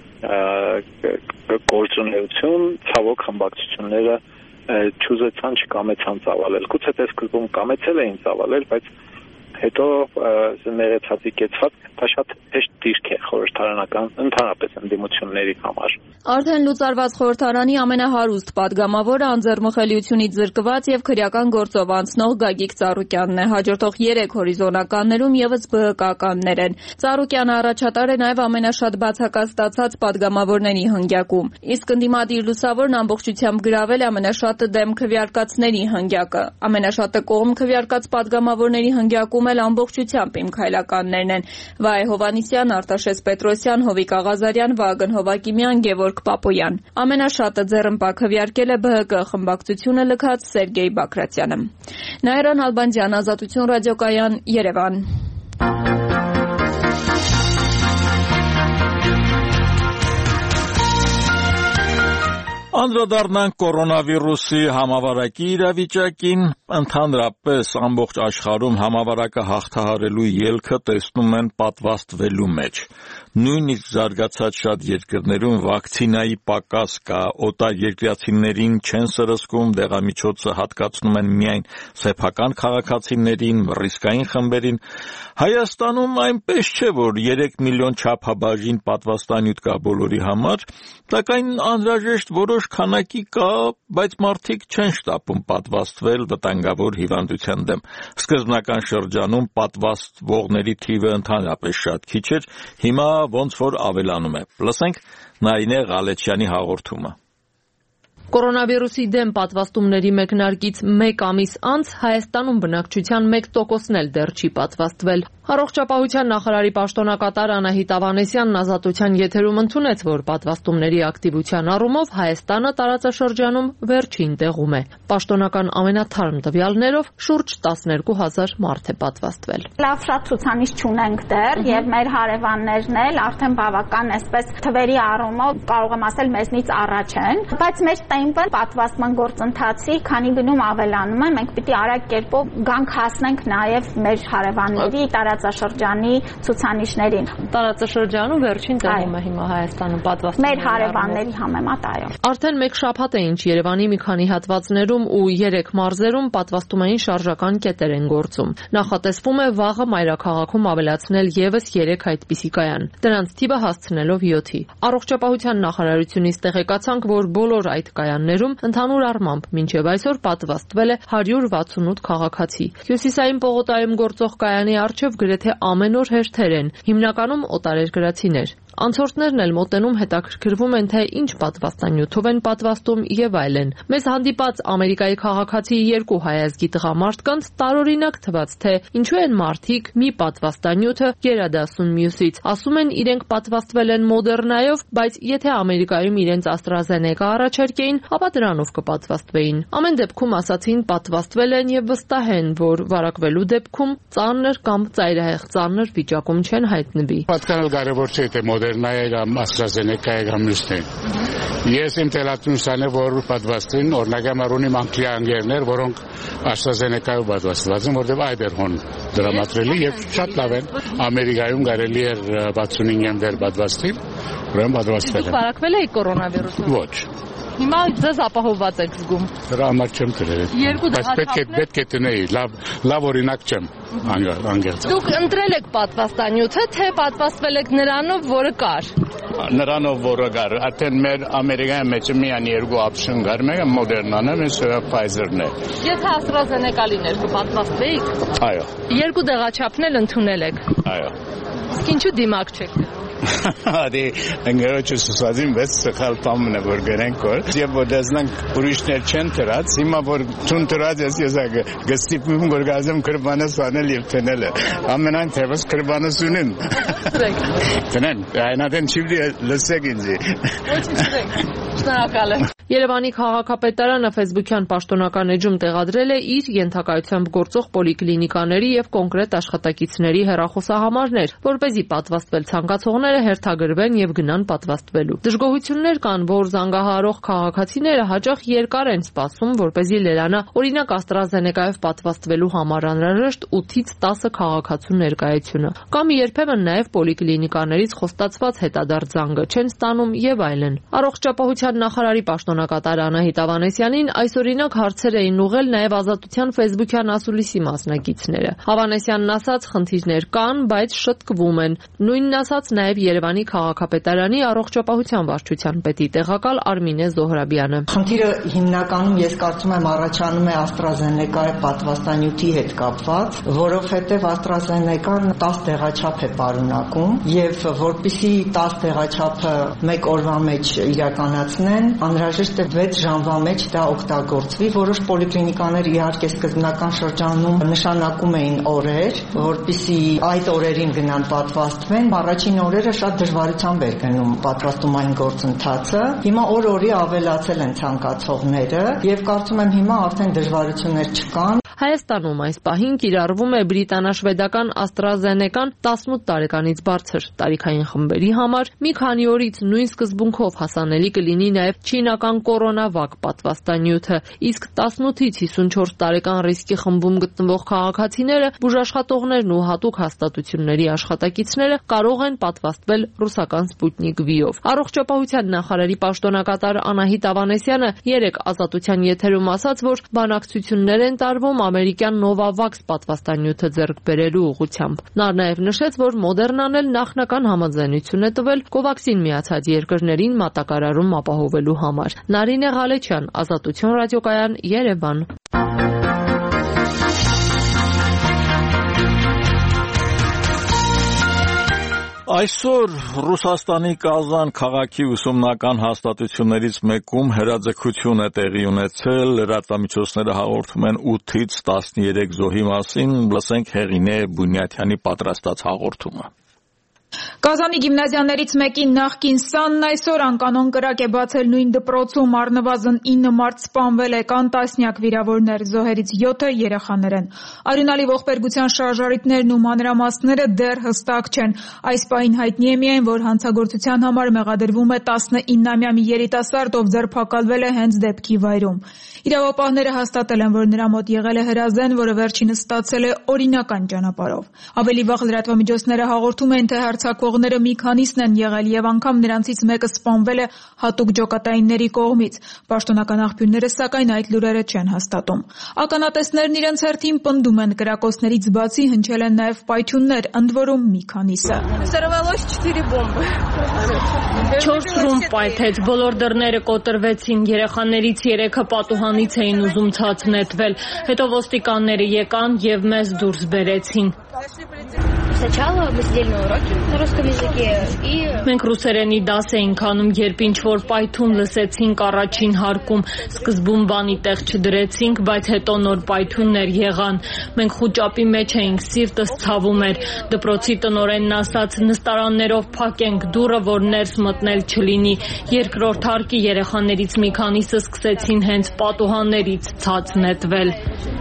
գործունեություն ցավոք խմբակցությունները չուզեցան, չկամեցան ծավալել։ Գուցե դե սկզբում կամեցել էին ծավալել, բայց հետո ներեցածի կեցված դա շատ հեշտ դիրք է խորհրդարանական ընդհանրապես ընդդիմությունների համար։
Արդեն լուծարված խորհրդարանի ամենահարուստ պատգամավորը անձեռմխելիությունից զրկված եւ քրեական գործով անցնող Գագիկ Ծառուկյանն է։ Հաջորդող երեք հորիզոնականներում եւս բհկականներ են։ Ծառուկյանը առաջատար է նաեւ ամենաշատ բացակա ստացած պատգամավորների հնգյակում։ Իսկ ընդդիմադիր լուսավորն ամբողջությամբ գրավել է ամենաշատը դեմ քվեարկածների հնգյակը։ Ամենաշատը կողմ քվեարկած պատգամավորների հնգյակում էլ ամբողջությամբ Իմ քայլականներն են։ Վայ Հովանիսյան, Արտաշես Պետրոսյան, Հովիկ Աղազարյան, Վագն Հովակիմյան, Գևորգ Պապոյան։ Ամենաշատը ձեռնպա քվեարկել է ԲՀԿ խմբակցությունը լքած Սերգեյ Բակրատյանը։ Նաիրան Ալբանդյան, Ազատություն ռադիոկայան, Երևան։
Անդրադառնանք կորոնավիրուսի համավարակի իրավիճակին, ընդհանրապես ամբողջ աշխարհում համավարակը հաղթահարելու ելքը տեսնում են պատվաստվելու մեջ։ Նույնիսկ զարգացած շատ երկրներում վակցինայի պակաս կա, օտարերկրացիներին չեն սրսկում, դեղամիջոցը հատկացնում են միայն սեփական քաղաքացիներին, ռիսկային խմբերին։ Հայաստանում այնպես չէ, որ երեք միլիոն չափաբաժին պատվաստանյութ կա բոլորի համար, սակայն անհրաժեշտ որոշ քանակի կա, բայց մարդիկ չեն շտապում պատվաստվել վտանգավոր հիվանդության դեմ։ Սկզբնական շրջանում պատվաստվողների թիվը ընդհանրապես շատ քիչ էր, հիմա ոնց որ ավելանում է։ Լսենք Նարինե Ղալեչյանի հաղորդումը։
Կորոնավիրուսի դեմ պատվաստումների մեկնարկից մեկ ամիս անց Հայաստանում բնակչության մեկ տոկոսն էլ դեռ չի պատվաստվել։ Առողջապահության նախարարի պաշտոնակատար Անահիտ Ավանեսյանն Ազատության եթերում ընդունեց, որ պատվաստումների ակտիվության առումով Հայաստանը տարածաշրջանում վերջին տեղում է։ Պաշտոնական ամենաթարմ տվյալներով շուրջ տասներկու հազար մարդ է պատվաստվել։
Լավ շատ ցուցանիշ չունենք դեռ եւ մեր հարևաններն էլ արդեն բավական այսպես թվերի առումով կարող եմ ասել մեզնից առաջ են, բայց մեր տեմպը պատվաստման գործընթացի քանի գնում ավելանում է, մենք պիտի արագ կերպով գանք հասնենք նաեւ մեր հարևանների տարածաշրջանի ցուցանիշներին։
Տարածաշրջանում վերջին տեղում է հիմա Հայաստանում պատվաստումների
մեր հարևանների համեմատ, այո։
Արդեն մեկ շաբաթ է ինչ Երևանի մի քանի հատվածներում ու երեք մարզերում պատվաստումային շարժական կետեր են գործում։ Նախատեսվում է վաղը մայրաքաղաքում ավելացնել եւս երեք այդպիսի կայան, դրանց թիվը հասցնելով յոթի։ Առողջապահության նախարարությունից տեղեկացանք, որ բոլոր այդ կայաններում ընդհանուր առմամբ մինչև այսօր պատվաստվել է հարյուր վաթսունութ քաղաքացի։ Հյուսիսային պողոտայում գործող կայանի առջև գրեթե ամեն օր հերթեր են, հիմնականում օտարերկրացիներ։ Անցորդներն էլ մոտենում հետաքրքրվում են, թե ինչ պատվաստանյութով են պատվաստում եւ այլն։ Մեզ հանդիպած Ամերիկայի քաղաքացի երկու հայազգի տղամարդկանց տարօրինակ թվաց, թե ինչու են մարդիկ մի պատվաստանյութը գերադասում մյուսից։ Ասում են, իրենք պատվաստվել են Մոդեռնայով, բայց եթե Ամերիկայում իրենց AstraZeneca առաջարկեին, ապա դրանով կպատվաստվեին։ Ամեն դեպքում ասացին պատվաստվել են եւ վստահ են, որ վարակվելու դեպքում ծանր կամ ծայրահեղ ծանր վիճակում չեն հայտնվի։
Պատկանել կարևոր չէ, թե Մոդեռնայի կամ AstraZeneca-ի կամ մյուսն։ Ես իմ տելատունստանը որ պատվաստվին, օրինակ համար ունիմ անգլիա անգերներ, որոնք AstraZeneca-ով պատվաստված են, որտեղ այդ էր հոն դրամատրելի եւ շատ լավ են։ Ամերիկայում կարելի էր վաթսունհինգ դեր պատվաստել, ուրեմն պատվաստվել եմ։
Վարակվել եք կորոնավիրուսով։
Ոչ։
Հիմա ձեզ ապահովված եք զգում։
Դրա համար չեմ դրել։ Բայց պետք է պետք է տնեի, լավ լավ օրինակ չեմ անգերց։
Դուք ընտրել եք պատվաստանյութը, թե պատվաստվել եք նրանով, որը կար։
Նրանով, որը կար, արդեն մեր Ամերիկայի մեջ միայն երկու option կար, մեկը Moderna-ն է, մյուսը Pfizer-ն է։
Եթե AstraZeneca լիներ, կպատվաստվեիք։
Այո։
Երկու դեղաչափն էլ ընդունել եք։
Այո։
Իսկ ինչու դիմակ չեք։
Ադի ընկերոջս ասածին վեց սխալ բանն է որ գրենք որ եւ որ դասնանք ուրիշներ չեն դրած հիմա որ ցուն դրած ես ես գստիպում որ գազեմ կրբանս անել եւ տնել ամենայն թեւս կրբանս ունեն տնեն այնադեն չիվի լսեք ինձ
Շնորհակալ եմ Երևանի քաղաքապետարանը Facebook-յան պաշտոնական էջում տեղադրել է իր ենթակայությամբ գործող պոլիկլինիկաների եւ կոնկրետ աշխատակիցների հեռախոսահամարներ, որպեսզի պատվաստվել ցանկացողները հերթագրվեն եւ գնան պատվաստվելու։ Դժգոհություններ կան, որ զանգահարող քաղաքացիները հաճախ երկար են սպասում, որպեսզի լրանա օրինակ AstraZeneca-ով պատվաստվելու համար անհրաժեշտ ութից տասը քաղաքացու ներկայությունը։ Կամ երբեմն նաեւ պոլիկլինիկաներից խոստացված հետադարձ զանգը չեն ստանում եւ այլն։ Առողջապահության նախարարի պաշտոնակատար Անահիտ Ավանեսյանին այսօրինակ հարցեր էին ուղղել նաև Ազատության Facebook-յան ասուլիսի մասնակիցները։ Ավանեսյանն ասաց, խնդիրներ կան, բայց շտկվում են։ Նույնն ասաց նաև Երևանի քաղաքապետարանի առողջապահության վարչության պետի տեղակալ Արմինե Զոհրաբյանը։
Խնդիրը հիմնականում ես կարծում եմ առաջանում է AstraZeneca-ի պատվաստանյութի հետ կապված, որովհետև AstraZeneca-ն տասը տեղաչափ է պարունակում եւ որպեսզի տասը տեղաչափը մեկ օրվա մեջ իրականացնեն, անհրաժեշտ է վեց ժամվա մեջ դա օգտագործվի։ Որոշ պոլիկլինիկաներ իհարկե սկզբնական շրջանում նշանակում էին օրեր, որպեսզի այդ օրերին գնան պատվաստվեն։ Առաջին օրերը շատ դժվարությամբ էր գնում պատվաստումային գործընթացը։ Հիմա օր-օրի ավելացել են ցանկացողները եւ կարծում եմ հիմա արդեն դժվարություններ չկան։
Հայաստանում այս պահին կիրառվում է բրիտանաշվեդական AstraZeneca-ն տասնութ տարեկանից բարձր տարիքային խմբերի համար, մի քանի օրից նույն սկզբունքով հասանելի կլինի նաև չինական կորոնավակ պատվաստանյութը, իսկ տասնութից հիսունչորս տարեկան ռիսկի խմբում գտնվող քաղաքացիները, բուժաշխատողներն ու հատուկ հաստատությունների աշխատակիցները կարող են պատվաստվել ռուսական Sputnik V-ով։ Առողջապահության նախարարի պաշտոնակատար Անահիտ Ավանեսյանը երեկ Ազատության եթերում ասաց, որ բանակցություններ են տարվում ամերիկյան Novavax պատվաստանյութը ձեռք բերելու ուղղությամբ։ Նա նաև նշեց, որ Moderna-ն էլ նախնական համաձայնություն է տվել COVAX-ին միացած երկրներին մատակարարում ապահովելու համար։ Նարինե Ղալեչյան, Ազատություն ռադիոկայան, Երևան։
Այսօր Ռուսաստանի Կազան քաղաքի ուսումնական հաստատություններից մեկում հրաձգություն է տեղի ունեցել, լրատվամիջոցները հաղորդում են ութից տասներեք զոհի մասին, լսենք Հեղինե Բունյաթյանի պատրաստած հաղորդումը։
Կազանի գիմնազիաներից մեկի նախկին սանն այսօր անկանոն կրակ է բացել նույն դպրոցում, առնվազն ինը մարդ սպանվել է, կան տասնյակ վիրավորներ, զոհերից յոթը երեխաներ են։ Արյունալի ողբերգության շարժարիտներն ու մանրամասները դեռ հստակ չեն։ Այս պահին հայտնի է միայն, որ հանցագործության համար մեղադրվում է տասնիննամյա մի երիտասարդ, ով ձերբակալվել է հենց դեպքի վայրում։ Իրավապահները հաստատել են, որ նրա մոտ եղել է հրազեն, որը վերջինս ստացել է օրինական ճանապարհով։ Ավելի վաղ լրատվամիջոցները հաղորդում են, թե հարձակվողները մի քանիսն են եղել եւ անգամ նրանցից մեկը սպանվել է հատուկ ջոկատայինների կողմից։ Պաշտոնական աղբյուրները սակայն այդ լուրերը չեն հաստատում։ Ականատեսներն իրենց հերթին պնդում են, կրակոցներից բացի հնչել են նաեւ պայթյուններ, ընդ որում մի քանիսը։
Չորս ռումբ պայթեց, բոլոր դռները կոտրվեցին, երեխաներից երեքը պատուհանից էին ուզում ցած նետվել, հետո ոստիկանները եկան եւ մեզ դուրս բերեցին։
Сначала мы сидели на уроке на русском языке и
Մենք ռուսերենի դաս էինք անում, երբ ինչ-որ պայթուն լսեցինք առաջին հարկում, սկզբում բանի տեղ չդրեցինք, բայց հետո նոր պայթուններ եղան։ Մենք խուճապի մեջ էինք, սիրտս ցավում էր։ Դպրոցի տնօրենն ասաց՝ նստարաններով փակենք դուռը, որ ներս մտնել չլինի։ Երկրորդ հարկի երեխաներից մի քանիսը սկսեցին հենց պատուհաններից ցած նետվել։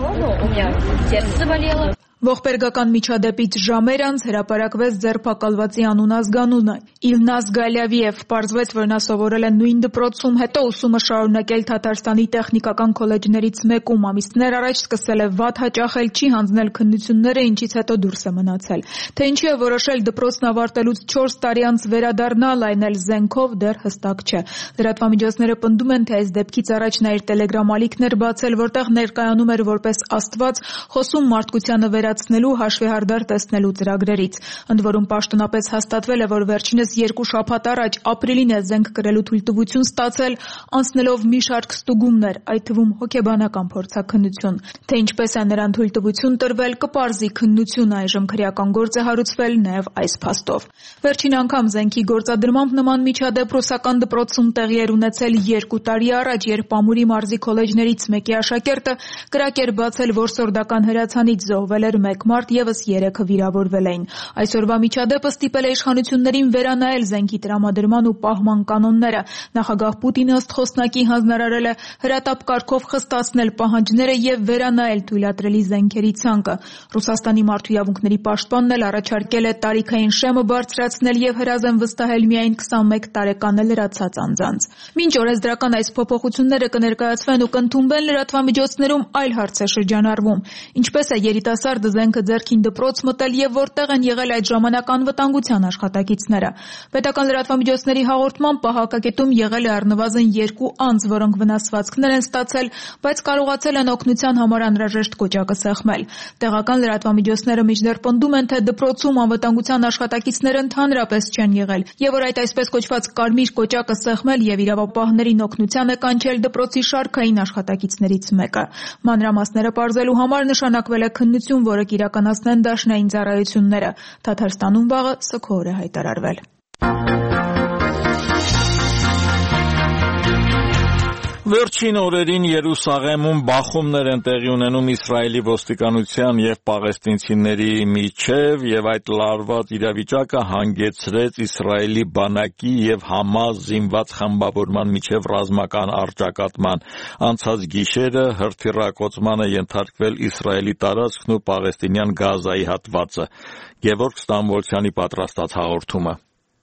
Ողբերգական միջադեպից ժամեր անց հրապարակվեց ձերբակալվածի անուն ազգանունը՝ Իլնազ Գալիավիև, պարզվեց, որ նա սովորել է նույն դպրոցում, հետո ուսումը շարունակել Թաթարստանի տեխնիկական քոլեջներից մեկում, ամիսներ առաջ սկսել է վատ հաճախել, չի հանձնել քննությունները, ինչից հետո դուրս է մնացել։ Թե ինչի է որոշել դպրոցն ավարտելուց չորս տարի անց վերադառնալ, այն էլ զենքով, դեռ հստակ չէ։ Լրատվամիջոցները պնդում են, թե այս դեպքից առաջ նա իր տելեգրամ ալիքներ բացել, որտեղ ներկայանում էր որպես Աստված, խոսում մարդկությանը վերացնելու, հաշվեհարդար տեսնելու ծրագրերից։ Ընդ որում պաշտոնապես հաստատվել է, որ վերջինս երկու շաբաթ առաջ ապրիլին է զենք կրելու թույլտվություն ստացել, անցնելով մի շարք ստուգումներ, այդ թվում հոգեբանական փորձաքննություն։ Թե ինչպես է նրան թույլտվություն տրվել, կպարզի քննությունը, այժմ քրեական գործ է հարուցվել նաև այս փաստով։ Վերջին անգամ զենքի գործադրմամբ նման միջադեպ ռուսական դպրոցում տեղի էր ունեցել երկու տարի առաջ, երբ Ամուրի մարզի քոլեջներից մեկի աշակերտը կրակ էր բացել որսորդական հրացանից, զոհվել էր մեկ մարդ, ևս երեքը վիրավորվել էին։ Այսօրվա միջադեպը ստիպել է իշխանություններին վերանայել զենքի տրամադրման ու պահման կանոնները։ Նախագահ Պուտինը ըստ խոսնակի հանձնարարել է հրատապ կարգով խստացնել պահանջները եւ վերանայել թույլատրելի զենքերի ցանկը։ Ռուսաստանի մարդու իրավունքների պաշտպանն էլ առաջարկել է տարիքային շեմը բարձրացնել եւ հրազեն վստահել միայն քսանմեկ տարեկան լրացած անձանց։ Մինչ օրենսդրական այս փոփոխությունները կներկայացվեն ու կընդունվեն, լրատվամիջոցներում այլ հարց է շրջանառվում։ Ինչպես է երիտասարդը զենքը ձեռքին դպրոց մտել եւ որտեղ են եղել այդ ժամանակ անվտանգության աշխատակիցները։ Պետական լրատվամիջոցների հաղորդմամբ պահակակետում եղել է առնվազն երկու անձ, որոնք վնասվածքներ են ստացել, բայց կարողացել են օգնության համար անհրաժեշտ կոճակը սեղմել։ Տեղական լրատվամիջոցները մինչդեռ պնդում են, թե դպրոցում անվտանգության աշխատակիցները ընդհանրապես չեն եղել եւ որ այդ այսպես կոչված կարմիր կոճակը սեղմել եւ իրավապահներին օգնության է կանչել դպրոցի շարքային աշխատակիցներից մեկը։ Մանրամասները պարզելու համար նշանակվել է քննություն, որը կիրականացնեն դաշնային ծառայությունները։ Թաթարստանում վաղը սգոր է հայտարարվել։
Վերջին օրերին Երուսաղեմում բախումներ են տեղի ունենում Իսրայելի ոստիկանության եւ պաղեստինցիների միջև եւ այդ լարված իրավիճակը հանգեցրեց Իսրայելի բանակի եւ Համաս զինված խմբավորման միջև ռազմական առճակատման։ Անցած գիշերը հրթիռակոծման է ենթարկվել Իսրայելի տարածքն ու պաղեստինյան Գազայի հատվածը։ Գևորգ Ստամբոլցյանի պատրաստած հաղորդումը։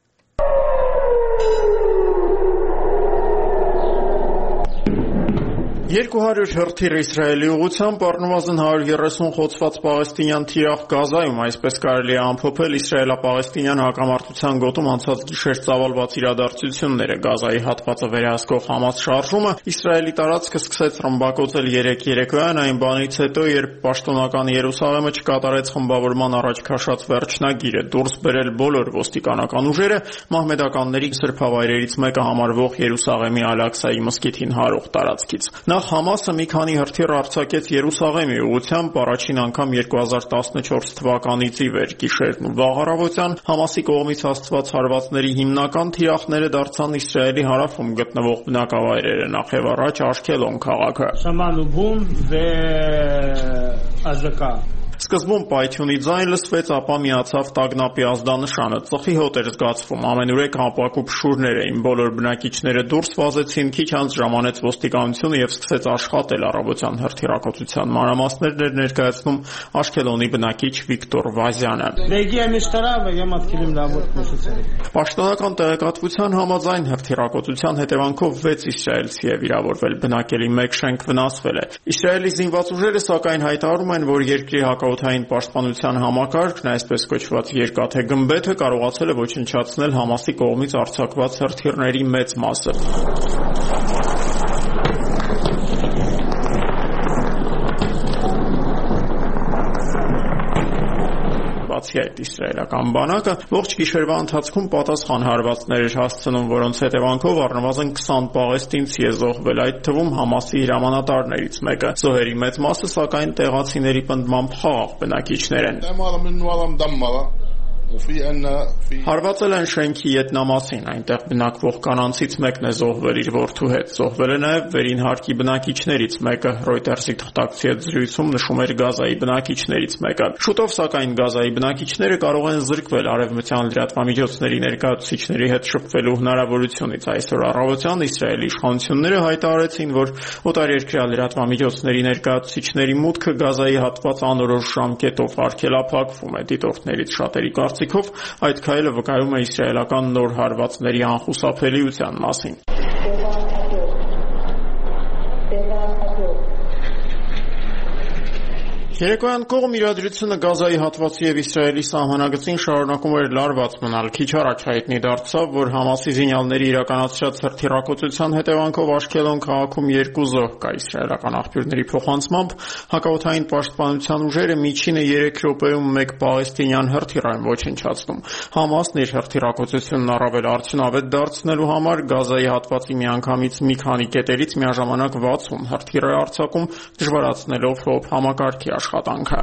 երկու հարյուր հրթիռ Իսրայելի ուղղությամբ առնվազն հարյուր երեսուն խոցված պաղեստինյան թիրախ Գազայում, այսպես կարելի է ամփոփել իսրայելա-պաղեստինյան հակամարտության գոտում անցած գիշեր ծավալված իրադարձությունները։ Գազայի հատվածը վերահսկող Համաս շարժումը Իսրայելի տարածքը սկսեց ռմբակոծել երեկ երեկոյան, այն բանից հետո, երբ պաշտոնական Երուսաղեմը չկատարեց խմբավորման առաջ քաշած վերջնագիրը, դուրս բերել բոլոր ոստիկանական ուժերը մահմեդականների սրբավայրերից մեկը համարվող Երուսաղեմի Ալ-Ակսայի մզկիթին հարող տարածքից։ Համասը մի քանի հրթիռ արձակեց Երուսաղեմի ուղղությամբ առաջին անգամ երկու հազար տասնչորս թվականից ի վեր։ Գիշերն ու վաղ առավոտյան Համասի կողմից հասցված հարվածների հիմնական թիրախները դարձան Իսրայելի հարավում գտնվող բնակավայրերը, նախ եւ առաջ Աշքելոն քաղաքը։ Սկզբում պայթյունի ձայն լսվեց, ապա միացավ տագնապի ազդանշանը, ծխի հոտ էր զգացվում, ամենուրեք ապակու փշուրներ էին, բոլոր բնակիչները դուրս վազեցին, քիչ անց ժամանեց ոստիկանությունը եւ սկսեց աշխատել առավոտյան հրթիռակոծության մանրամասներն էր ներկայացնում Աշքելոնի բնակիչ Վիկտոր Վազյանը։ Պաշտոնական տեղեկատվության համաձայն հրթիռակոծության հետևանքով վեց իսրայելցի է վիրավորվել, բնակելի մեկ շենք վնասվել է։ Իսրայելի զինված ուժերը սակայն հայտարարում են, որ երկրի հակաօդային պաշտպանության համակարգն, այսպես կոչված երկաթե գմբեթը, կարողացել է ոչնչացնել Համասի կողմից արձակված հրթիռների մեծ մասը։ Բացի այդ, իսրայելական բանակը ողջ գիշերվա ընթացքում պատասխան հարվածներ էր հասցնում, որոնց հետևանքով առնվազն քսան պաղեստինցի է զոհվել, այդ թվում Համասի հրամանատարներից մեկը։ Զոհերի մեծ մասը, սակայն, տեղացիների պնդմամբ խաղաղ բնակիչներ են։ Հարվածել են շենքի ետնամասին, այնտեղ բնակվող կանանցից մեկն է զոհվել իր որդու հետ։ Զոհվել է նաև վերին հարկի բնակիչներից մեկը, Reuters-ի թղթակցի հետ զրույցում նշում էր Գազայի բնակիչներից մեկը։ Շուտով սակայն Գազայի բնակիչները կարող են զրկվել արևմտյան լրատվամիջոցների ներկայացուցիչների հետ շփվելու հնարավորությունից։ Այսօր առավոտյան Իսրայելի իշխանությունները հայտարարեցին, որ օտարերկրյա լրատվամիջոցների ներկայացուցիչների մուտքը Գազայի հատված անորոշ ժամկետով արգելափակվում է։ Դիտորդներից շատերի կարծիքով այդ քայլը վկայում է իսրայելական նոր հարվածների անխուսափելիության մասին։ Երեկոյան կողմ իրադրությունը Գազայի հատվածի եւ Իսրայելի սահմանագծին շարունակում էր լարված մնալ։ Քիչ առաջ հայտնի դարձավ, որ Համասի զինյալների իրականացրած հրթիռակոծության հետևանքով Աշկելոն քաղաքում երկու զոհ կա։ Իսրայելական աղբյուրների փոխանցմամբ հակաօդային պաշտպանության ուժերը միջինը երեք րոպեում մեկ պաղեստինյան հրթիռ են ոչնչացնում։ Համասն իր հրթիռակոծությունն առավել արդյունավետ դարձնելու համար Գազայի հատվածի միանգամից մի քանի կետերից միաժամանակ վաթսուն հրթիռ է արձակում, դժվարացնելով հոբ համակարգի աշխատանքը։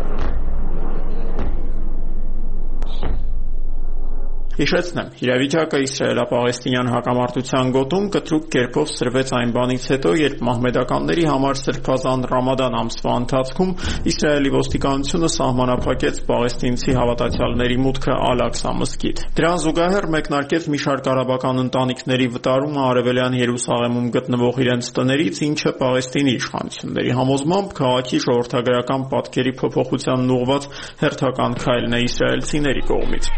Հիշեցնեմ, իրավիճակը իսրայելա-պաղեստինյան հակամարտության գոտում կտրուկ կերպով սրվեց այն բանից հետո, երբ մահմեդականների համար սրբազան Ռամադան ամսվա ընթացքում Իսրայելի ոստիկանությունը սահմանափակեց պաղեստինցի հավատացյալների մուտքը Ալ-Ակսա մզկիթ։ Դրան զուգահեռ մեկնարկեց մի շարք արաբական ընտանիքների վտարումը արևելյան Երուսաղեմում գտնվող իրենց տներից, ինչը Պաղեստինի իշխանությունների համոզմամբ քաղաքի ժողովրդագրական պատկերի փոփոխությանն ուղղված հերթական քայլն է իսրայելցիների կողմից։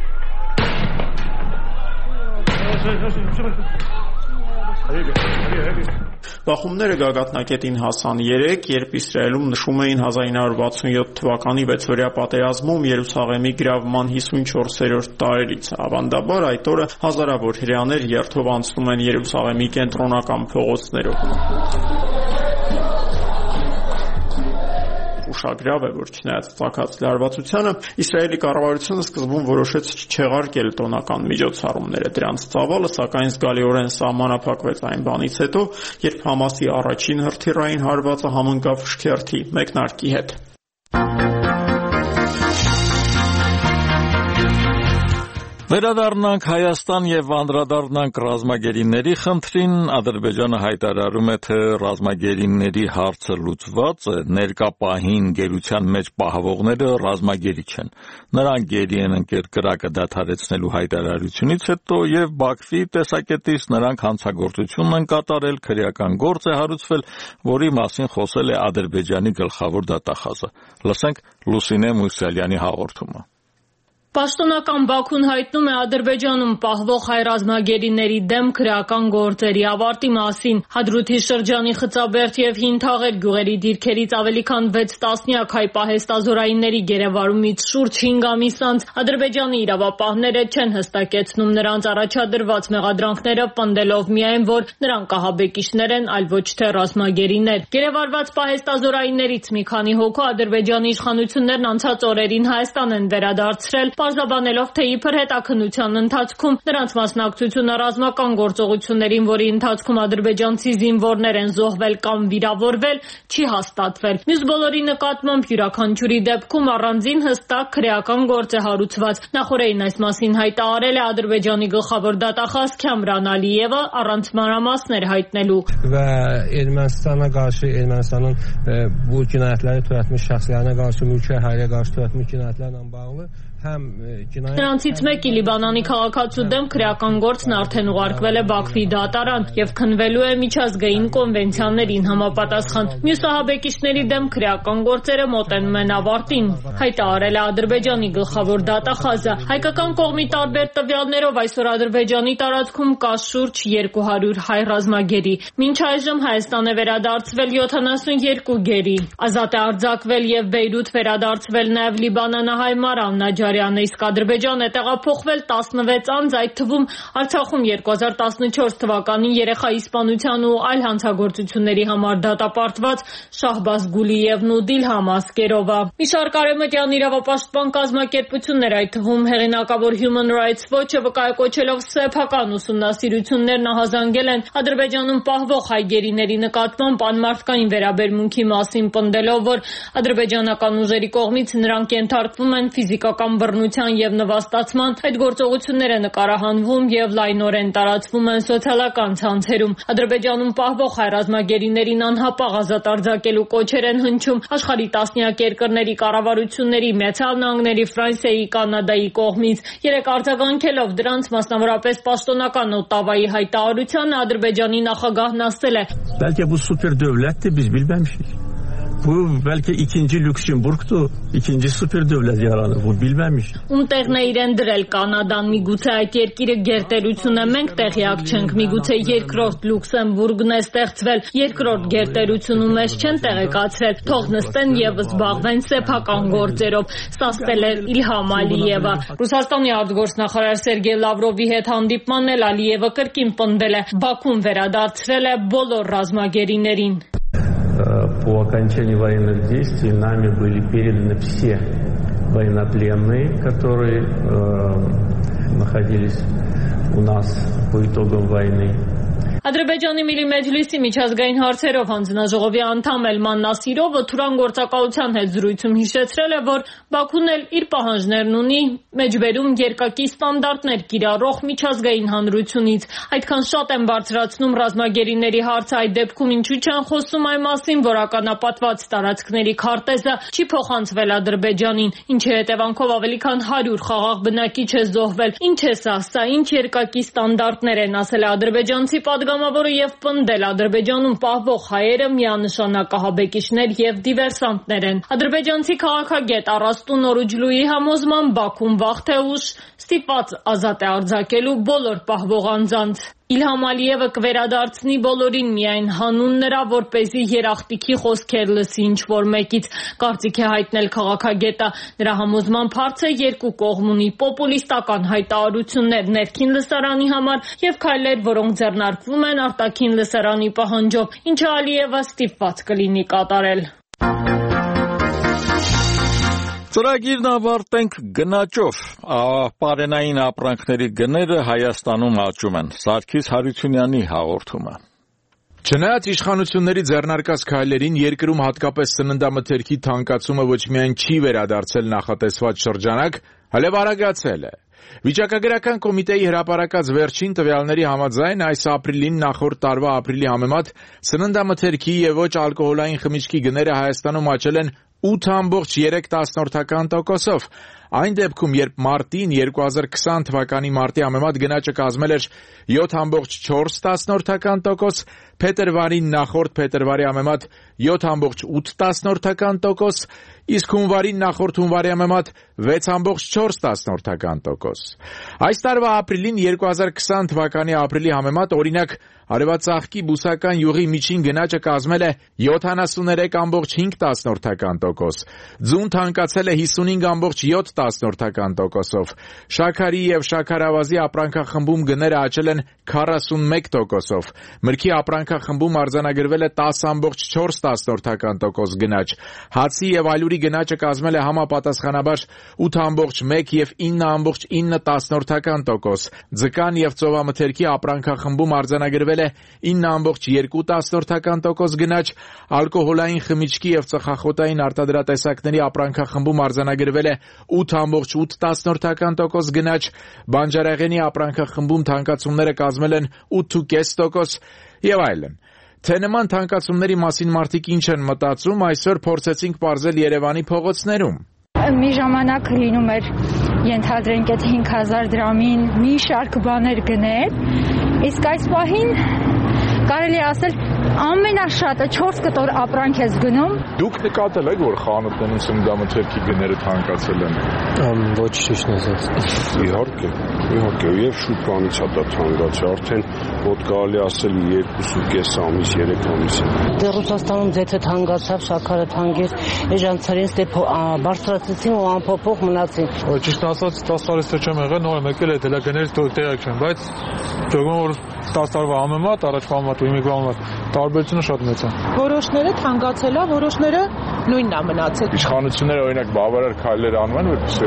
Բախումները գագաթնակետին հասան երեկ, երբ Իսրայելում նշում էին հազար ինը հարյուր վաթսունյոթ թվականի վեցօրյա պատերազմում Երուսաղեմի գրավման հիսունչորսերորդ տարելիցը։ Ավանդաբար այդ օրը հազարավոր հրեաներ երթով անցնում են Երուսաղեմի կենտրոնական փողոցներով։ Ուշագրավ է, որ չնայած ծագած լարվածությանը, Իսրայելի կառավարությունը սկզբում որոշեց չչեղարկել տոնական միջոցառումները։ Դրանց ծավալը սակայն զգալիորեն սահմանափակվեց այն բանից հետո, երբ Համասի առաջին հրթիռային հարվածը համընկավ Շքերթի մեկնարկի հետ։
Վերադառնանք Հայաստան եւ անդրադառնանք ռազմագերիների խնդրին։ Ադրբեջանը հայտարարում է, թե ռազմագերիների հարցը լուծված է, ներկա պահին գերության մեջ պահվողները ռազմագերի չեն։ Նրանք գերի են ընկեր կրակը դադարեցնելու հայտարարությունից հետո եւ Բաքվի տեսակետից նրանք հանցագործություն են կատարել, քրեական գործ է հարուցվել, որի մասին խոսել է Ադրբեջանի գլխավոր դատախազը։ Լսենք Լուսինե Մուսալյանի հաղորդումը։
Պաշտոնական Բաքուն հայտնում է Ադրբեջանում պահվող հայ ռազմագերիների դեմ քրեական գործերի ավարտի մասին։ Հադրութի շրջանի Խծաբերդ եւ Հինթաղեր գյուղերի դիրքերից ավելի քան վեց տասնյակ հայ պահեստազորայինների գերեվարումից շուրջ հինգ ամիս անց Ադրբեջանի իրավապահները չեն հստակեցնում նրանց առաջադրված մեղադրանքները, պնդելով միայն, որ նրանք ահաբեկիչներ են, այլ ոչ թե ռազմագերիներ։ Գերեվարված պահեստազորայիններից մի քանի հոգու Ադրբեջանի իշխանություններն անցած օրերին Հայաստան են վերադարձրել, պարզաբանելով, թե իբր հետաքննության ընթացքում նրանց մասնակցությունը ռազմական գործողություններին, որի ընթացքում ադրբեջանցի զինվորներ են զոհվել կամ վիրավորվել, չի հաստատվել։ Մյուս բոլորի նկատմամբ յուրաքանչյուրի դեպքում առանձին հստակ քրեական գործ է հարուցված։ Նախորդին այս մասին հայտարարել է Ադրբեջանի գլխավոր դատախազ Քամրան Ալիևը առանց մանրամասներ հայտնելու։
Və Ermənistana qarşı Ermənistanın bu cinayətləri törətmiş şəxslərinə qarşı mülki əhaliyə qarşı törətmiş cinayətlərlə bağlı
Նրանցից մեկի Լիբանանի քաղաքացու դեմ քրեական գործն արդեն ուղարկվել է Բաքվի դատարան եւ քննվելու է միջազգային կոնվենցիաներին համապատասխան։ Մյուս ահաբեկիչների դեմ քրեական գործերը մոտենում են ավարտին, հայտարարել է Ադրբեջանի գլխավոր դատախազը։ Հայկական կողմի տարբեր տվյալներով այսօր Ադրբեջանի տարածքում կա շուրջ երկու հարյուր հայ ռազմագերի։ Մինչ այժմ Հայաստան է վերադարձվել յոթանասունյոթ գերի։ Ազատ է արձակվել եւ Բեյրութ վերադարձվել նաեւ լիբանանահայ Մարամ Նաջարյանը, իսկ Ադրբեջան է տեղափոխվել տասնվեց անձ, այդ թվում Արցախում երկու հազար տասնչորս թվականին երեխայի սպանության ու այլ հանցագործությունների համար դատապարտված Շահբազ Գուլիևն ու Դիլհամ Ասկերովը։ Մի շարք արևմտյան իրավապաշտպան կազմակերպություններ, այդ թվում հեղինակավոր Human Rights Watch-ը վկայակոչելով սեփական ուսումնասիրություններ նահանջել են Ադրբեջանում պահվող հայ գերիների նկատմամբ անմարդկային վերաբերմունքի մասին, պնդելով, որ ադրբեջանական ուժերի կողմից նրանք ենթարկվում են ֆիզիկական բռնության եւ նվաստացման այդ գործողությունները նկարահանվում եւ լայնորեն տարածվում են սոցիալական ցանցերում։ Ադրբեջանում պահվող հայ ռազմագերիներին անհապաղ ազատ արձակելու կոչեր են հնչում աշխարհի տասնյակ երկրների կառավարությունների, Միացյալ Նահանգների, Ֆրանսիայի, Կանադայի կողմից։ Երեք արձագանքելով դրանց, մասնավորապես պաշտոնական Օտավայի հայտարարությանը, Ադրբեջանի նախագահն ասել է.
Belki bu süper devletti biz bilmemişiz. Bu belki ikinci Lüksemburg'tu, ikinci süper devlet yaranır. Bu bilmemiş.
Ում տեղն է իրեն դրել Կանադան, միգուցե այդ երկիրը գերտերություն է, մենք տեղյակ չենք, միգուցե երկրորդ Լյուքսեմբուրգն է ստեղծվել, երկրորդ գերտերությունը մեզ չեն տեղեկացրել, թող նստեն եւ զբաղվեն սեփական գործերով, սա ասել է Իլհամ Ալիևը։ Ռուսաստանի արտգործնախարար Սերգեյ Լավրովի հետ հանդիպմանն էլ Ալիևը կրկին պնդել է, Բաքուն վերադարձրել է բոլոր ռազմագերիներին։
По окончании военных действий нами были переданы все военнопленные, которые э, находились у нас по итогам войны.
Ադրբեջանի Միլի Մեջլիսի միջազգային հարցերով հանձնաժողովի անդամ Էլման Նասիրովը Թուրան գործակալության հետ զրույցում հիշեցրել է, որ Բաքուն էլ իր պահանջներն ունի, մեջբերում երկակի ստանդարտներ կիրառող միջազգային հանրությունից։ Այդքան շատ են բարձրացնում ռազմագերիների հարցը, այդ դեպքում ինչու չեն խոսում այն մասին, որ ականապատված տարածքների քարտեզը չի փոխանցվել Ադրբեջանին, ինչի հետևանքով ավելի քան հարյուր խաղաղ բնակիչ է զոհվել։ Ինչ է սա, սա ինչ երկակի ստանդարտներ են, ասել է ադրբեջանցի պատգամավորը եւ պնդել Ադրբեջանում պահվող հայերը միանշանակ ահաբեկիչներ եւ դիվերսանտներ են։ Ադրբեջանցի քաղաքագետ Արաստուն Օրուջլուի համոզման Բաքուն վաղ թե ուշ ստիպված ազատ է արձակելու բոլոր պահվող անձանց։ Իլհամ Ալիևը կվերադարձնի բոլորին, միայն հանուն նրա, որպեսզի երախտիքի խոսքեր լսի ինչ-որ մեկից, կարծիք է հայտնել քաղաքագետը։ Նրա համոզմամբ հարցը երկու կողմ ունի՝ պոպուլիստական հայտարարություններ ներքին լսարանի համար եւ քայլեր, որոնք ձեռնարկվում են արտաքին լսարանի պահանջով, ինչը Ալիևը ստիպված կլինի կատարել։
Ծրագիրն ավարտենք գնաճով։ Պարենային ապրանքների գները Հայաստանում աճում են։ Սարգիս Հարությունյանի հաղորդումը։
Չնայած իշխանությունների ձեռնարկած քայլերին, երկրում հատկապես սննդամթերքի թանկացումը ոչ միայն չի վերադարձել նախատեսված շրջանակ, այլև արագացել է։ Վիճակագրական կոմիտեի հրապարակած վերջին տվյալների համաձայն այս ապրիլին նախորդ տարվա ապրիլի համեմատ սննդամթերքի եւ ոչ ալկոհոլային խմիչքի գները Հայաստանում աճել են ութ ամբողջ երեք տոկոսով։ Այն դեպքում, երբ մարտին երկու հազար քսան թվականի մարտի համեմատ գնաճը կազմել էր յոթ ամբողջ չորս տոկոս, փետրվարին նախորդ փետրվարի համեմատ յոթ ամբողջ ութ տոկոս, իսկ հունվարին նախորդ հունվարի համեմատ վեց ամբողջ չորս տոկոս։ Այս տարվա ապրիլին երկու հազար քսան թվականի ապրիլի համեմատ, օրինակ, արևածաղկի բուսական յուղի միջին գնաճը կազմել է յոթանասուններեք ամբողջ հինգ տոկոս, ձուն թանկացել է հիսունհինգ ամբողջ յոթ տոկոսով, շաքարի եւ շաքարավազի ապրանքախմբում գները աճել են քառասունմեկ տոկոսով, մրգի ապրանքախմբում արձանագրվել է տասը ամբողջ չորս տոկոս գնաճ, հացի եւ ալյուրի գնաճը կազմել է համապատասխանաբար ութ ամբողջ մեկ եւ ինը ամբողջ ինը տոկոս, ձկան եւ ծովամթերքի ապրանքախմբում արձանագրվել է ինը ամբողջ երկու տոկոս գնաճ, ալկոհոլային խմիչքի եւ ծխախոտային արտադրատեսակների ապրանքախմբում արձանագրվել է ութ ամբողջ ութ տոկոս գնաճ, բանջարեղենի ապրանքախմբում թանկացումները կազմել են ութ տոկոս եւ այլն։ Թե նման թանկացումների մասին մարդիկ ինչ են մտածում, այսօր փորձեցինք պարզել Երևանի փողոցներում։
Մի ժամանակ լինում էր ենթադրենք այդ հինգ հազար դրամին մի շարք բաներ գնել, իսկ այս պահին կարելի ասել ամենաշատը չորս կտոր ապրանք ես գնում։
Դուք նկատել եք, որ խանութներում սննդամթերքի գները թանկացել են։
Ոչ ճիշտ ասած։
Իհարկե, իհարկե, եւ շուկանից է դա թանկացել, արդեն մոտ կարելի ասել երկուսուկես ամիս, երեք ամիս։
Դե Ռուսաստանում ձեթը թանկացավ, շաքարը թանկեց, էժանցարին ստե բարձրացեցին ու անփոփոխ մնացին։
Ճիշտ ասած տասը տարի ստե չեմ եղել, նոր եմ եկել այդ հելագներից տեղյակ չեմ, բայց թվում որ տասը տարվա համեմատ, առաջվա համեմատ ու հիմիկվա համեմատ տարբերությունը շատ մեծ է։
Որոշները թանկացել է, որոշները նույնն է մնացել։
Իշխանությունները օրինակ բավարար քայլեր անում են, որպեսզի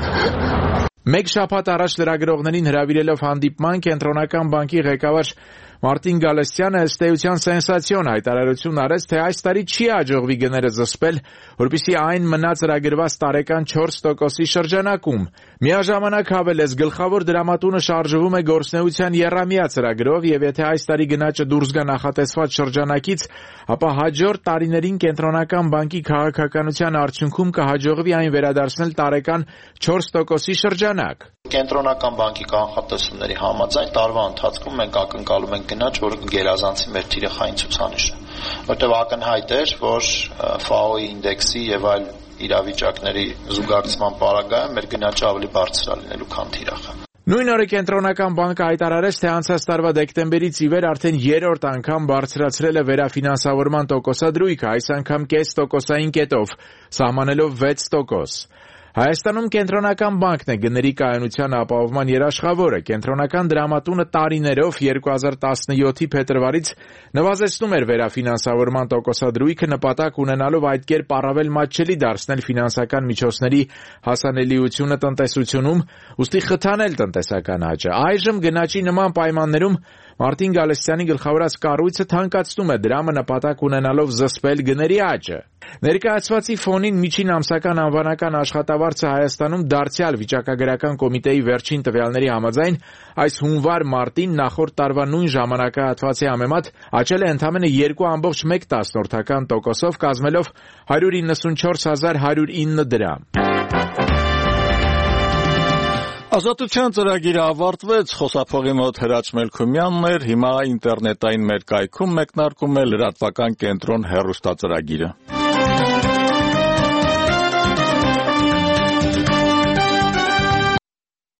թանկացնեն։
Մեկ շաբաթ առաջ լրագրողներին հրավիրելով հանդիպման, Կենտրոնական բանկի ղեկավար Մարտին Գալստյանը ըստ էության սենսացիոն հայտարարություն արեց, թե այս տարի չի հաջողվի գները զսպել, որպեսզի այն մնա ծրագրված տարեկան չորս տոկոսի շրջանակում։ Միաժամանակ հավելեց, գլխավոր դրամատունը շարժվում է գործնեության եռամյա ծրագրով եւ եթե այս տարի գնաճը դուրս գա նախատեսված շրջանակից, ապա հաջորդ տարիներին կենտրոնական բանկի քաղաքականության արդյունքում կհաջողվի այն վերադարձնել տարեկան չորս տոկոսի շրջանակ։
Կենտրոնական բանկի կանխատեսումների համաձայն տարվա ընթացքում մենք ակնկալում ենք գնաճ, որը կգերազանցի մեր թիրախային ցուցանիշը, որտեղ ակնհայտ էր, որ Ֆ A O-ի ինդեքսի եւ այլ իրավիճակների զուգակցման պարագայում մեր գնաճը ավելի բարձր է լինելու, քան թիրախը։
Նույն օրը կենտրոնական բանկը հայտարարեց, թե անցած տարվա դեկտեմբերից ի վեր արդեն երրորդ անգամ բարձրացրել է վերաֆինանսավորման տոկոսադրույքը, այս անգամ կես տոկոսային կետով, սահմանելով վեց տոկոս։ Հայաստանում կենտրոնական բանկն է գների կայունության ապահովման երաշխավորը։ Կենտրոնական դրամատունը տարիներով երկու հազար տասնյոթի փետրվարից նվազեցնում էր վերաֆինանսավորման տոկոսադրույքը նպատակ ունենալով այդ կերպ առավել մատչելի դարձնել ֆինանսական միջոցների հասանելիությունը տնտեսությունում, ուստի խթանել տնտեսական աճը։ Այժմ գնաճի նման պայմաններում Մարտին Գալստյանի գլխավորած կառույցը թանկացնում է դրամը նպատակ ունենալով զսպել գների աճը։ Ներկայացվածի ֆոնին միջին ամսական անվանական աշխատավարձը Հայաստանում դարձյալ վիճակագրական կոմիտեի վերջին տվյալների համաձայն այս հունվար-մարտին նախորդ տարվա նույն ժամանակահատվածի համեմատ աճել է ընդամենը երկու կoma մեկ տոկոսով, կազմելով հարյուր իննսունչորս հազար հարյուր ինը դրամ։
Ազատության ծրագիրը ավարտվեց, խոսափողի մոտ Հրաչ Մելքումյանն էր, հիմա ինտերնետային մեր կայքում մեկնարկում է լրատվական կենտրոն հեռուստածրագիրը։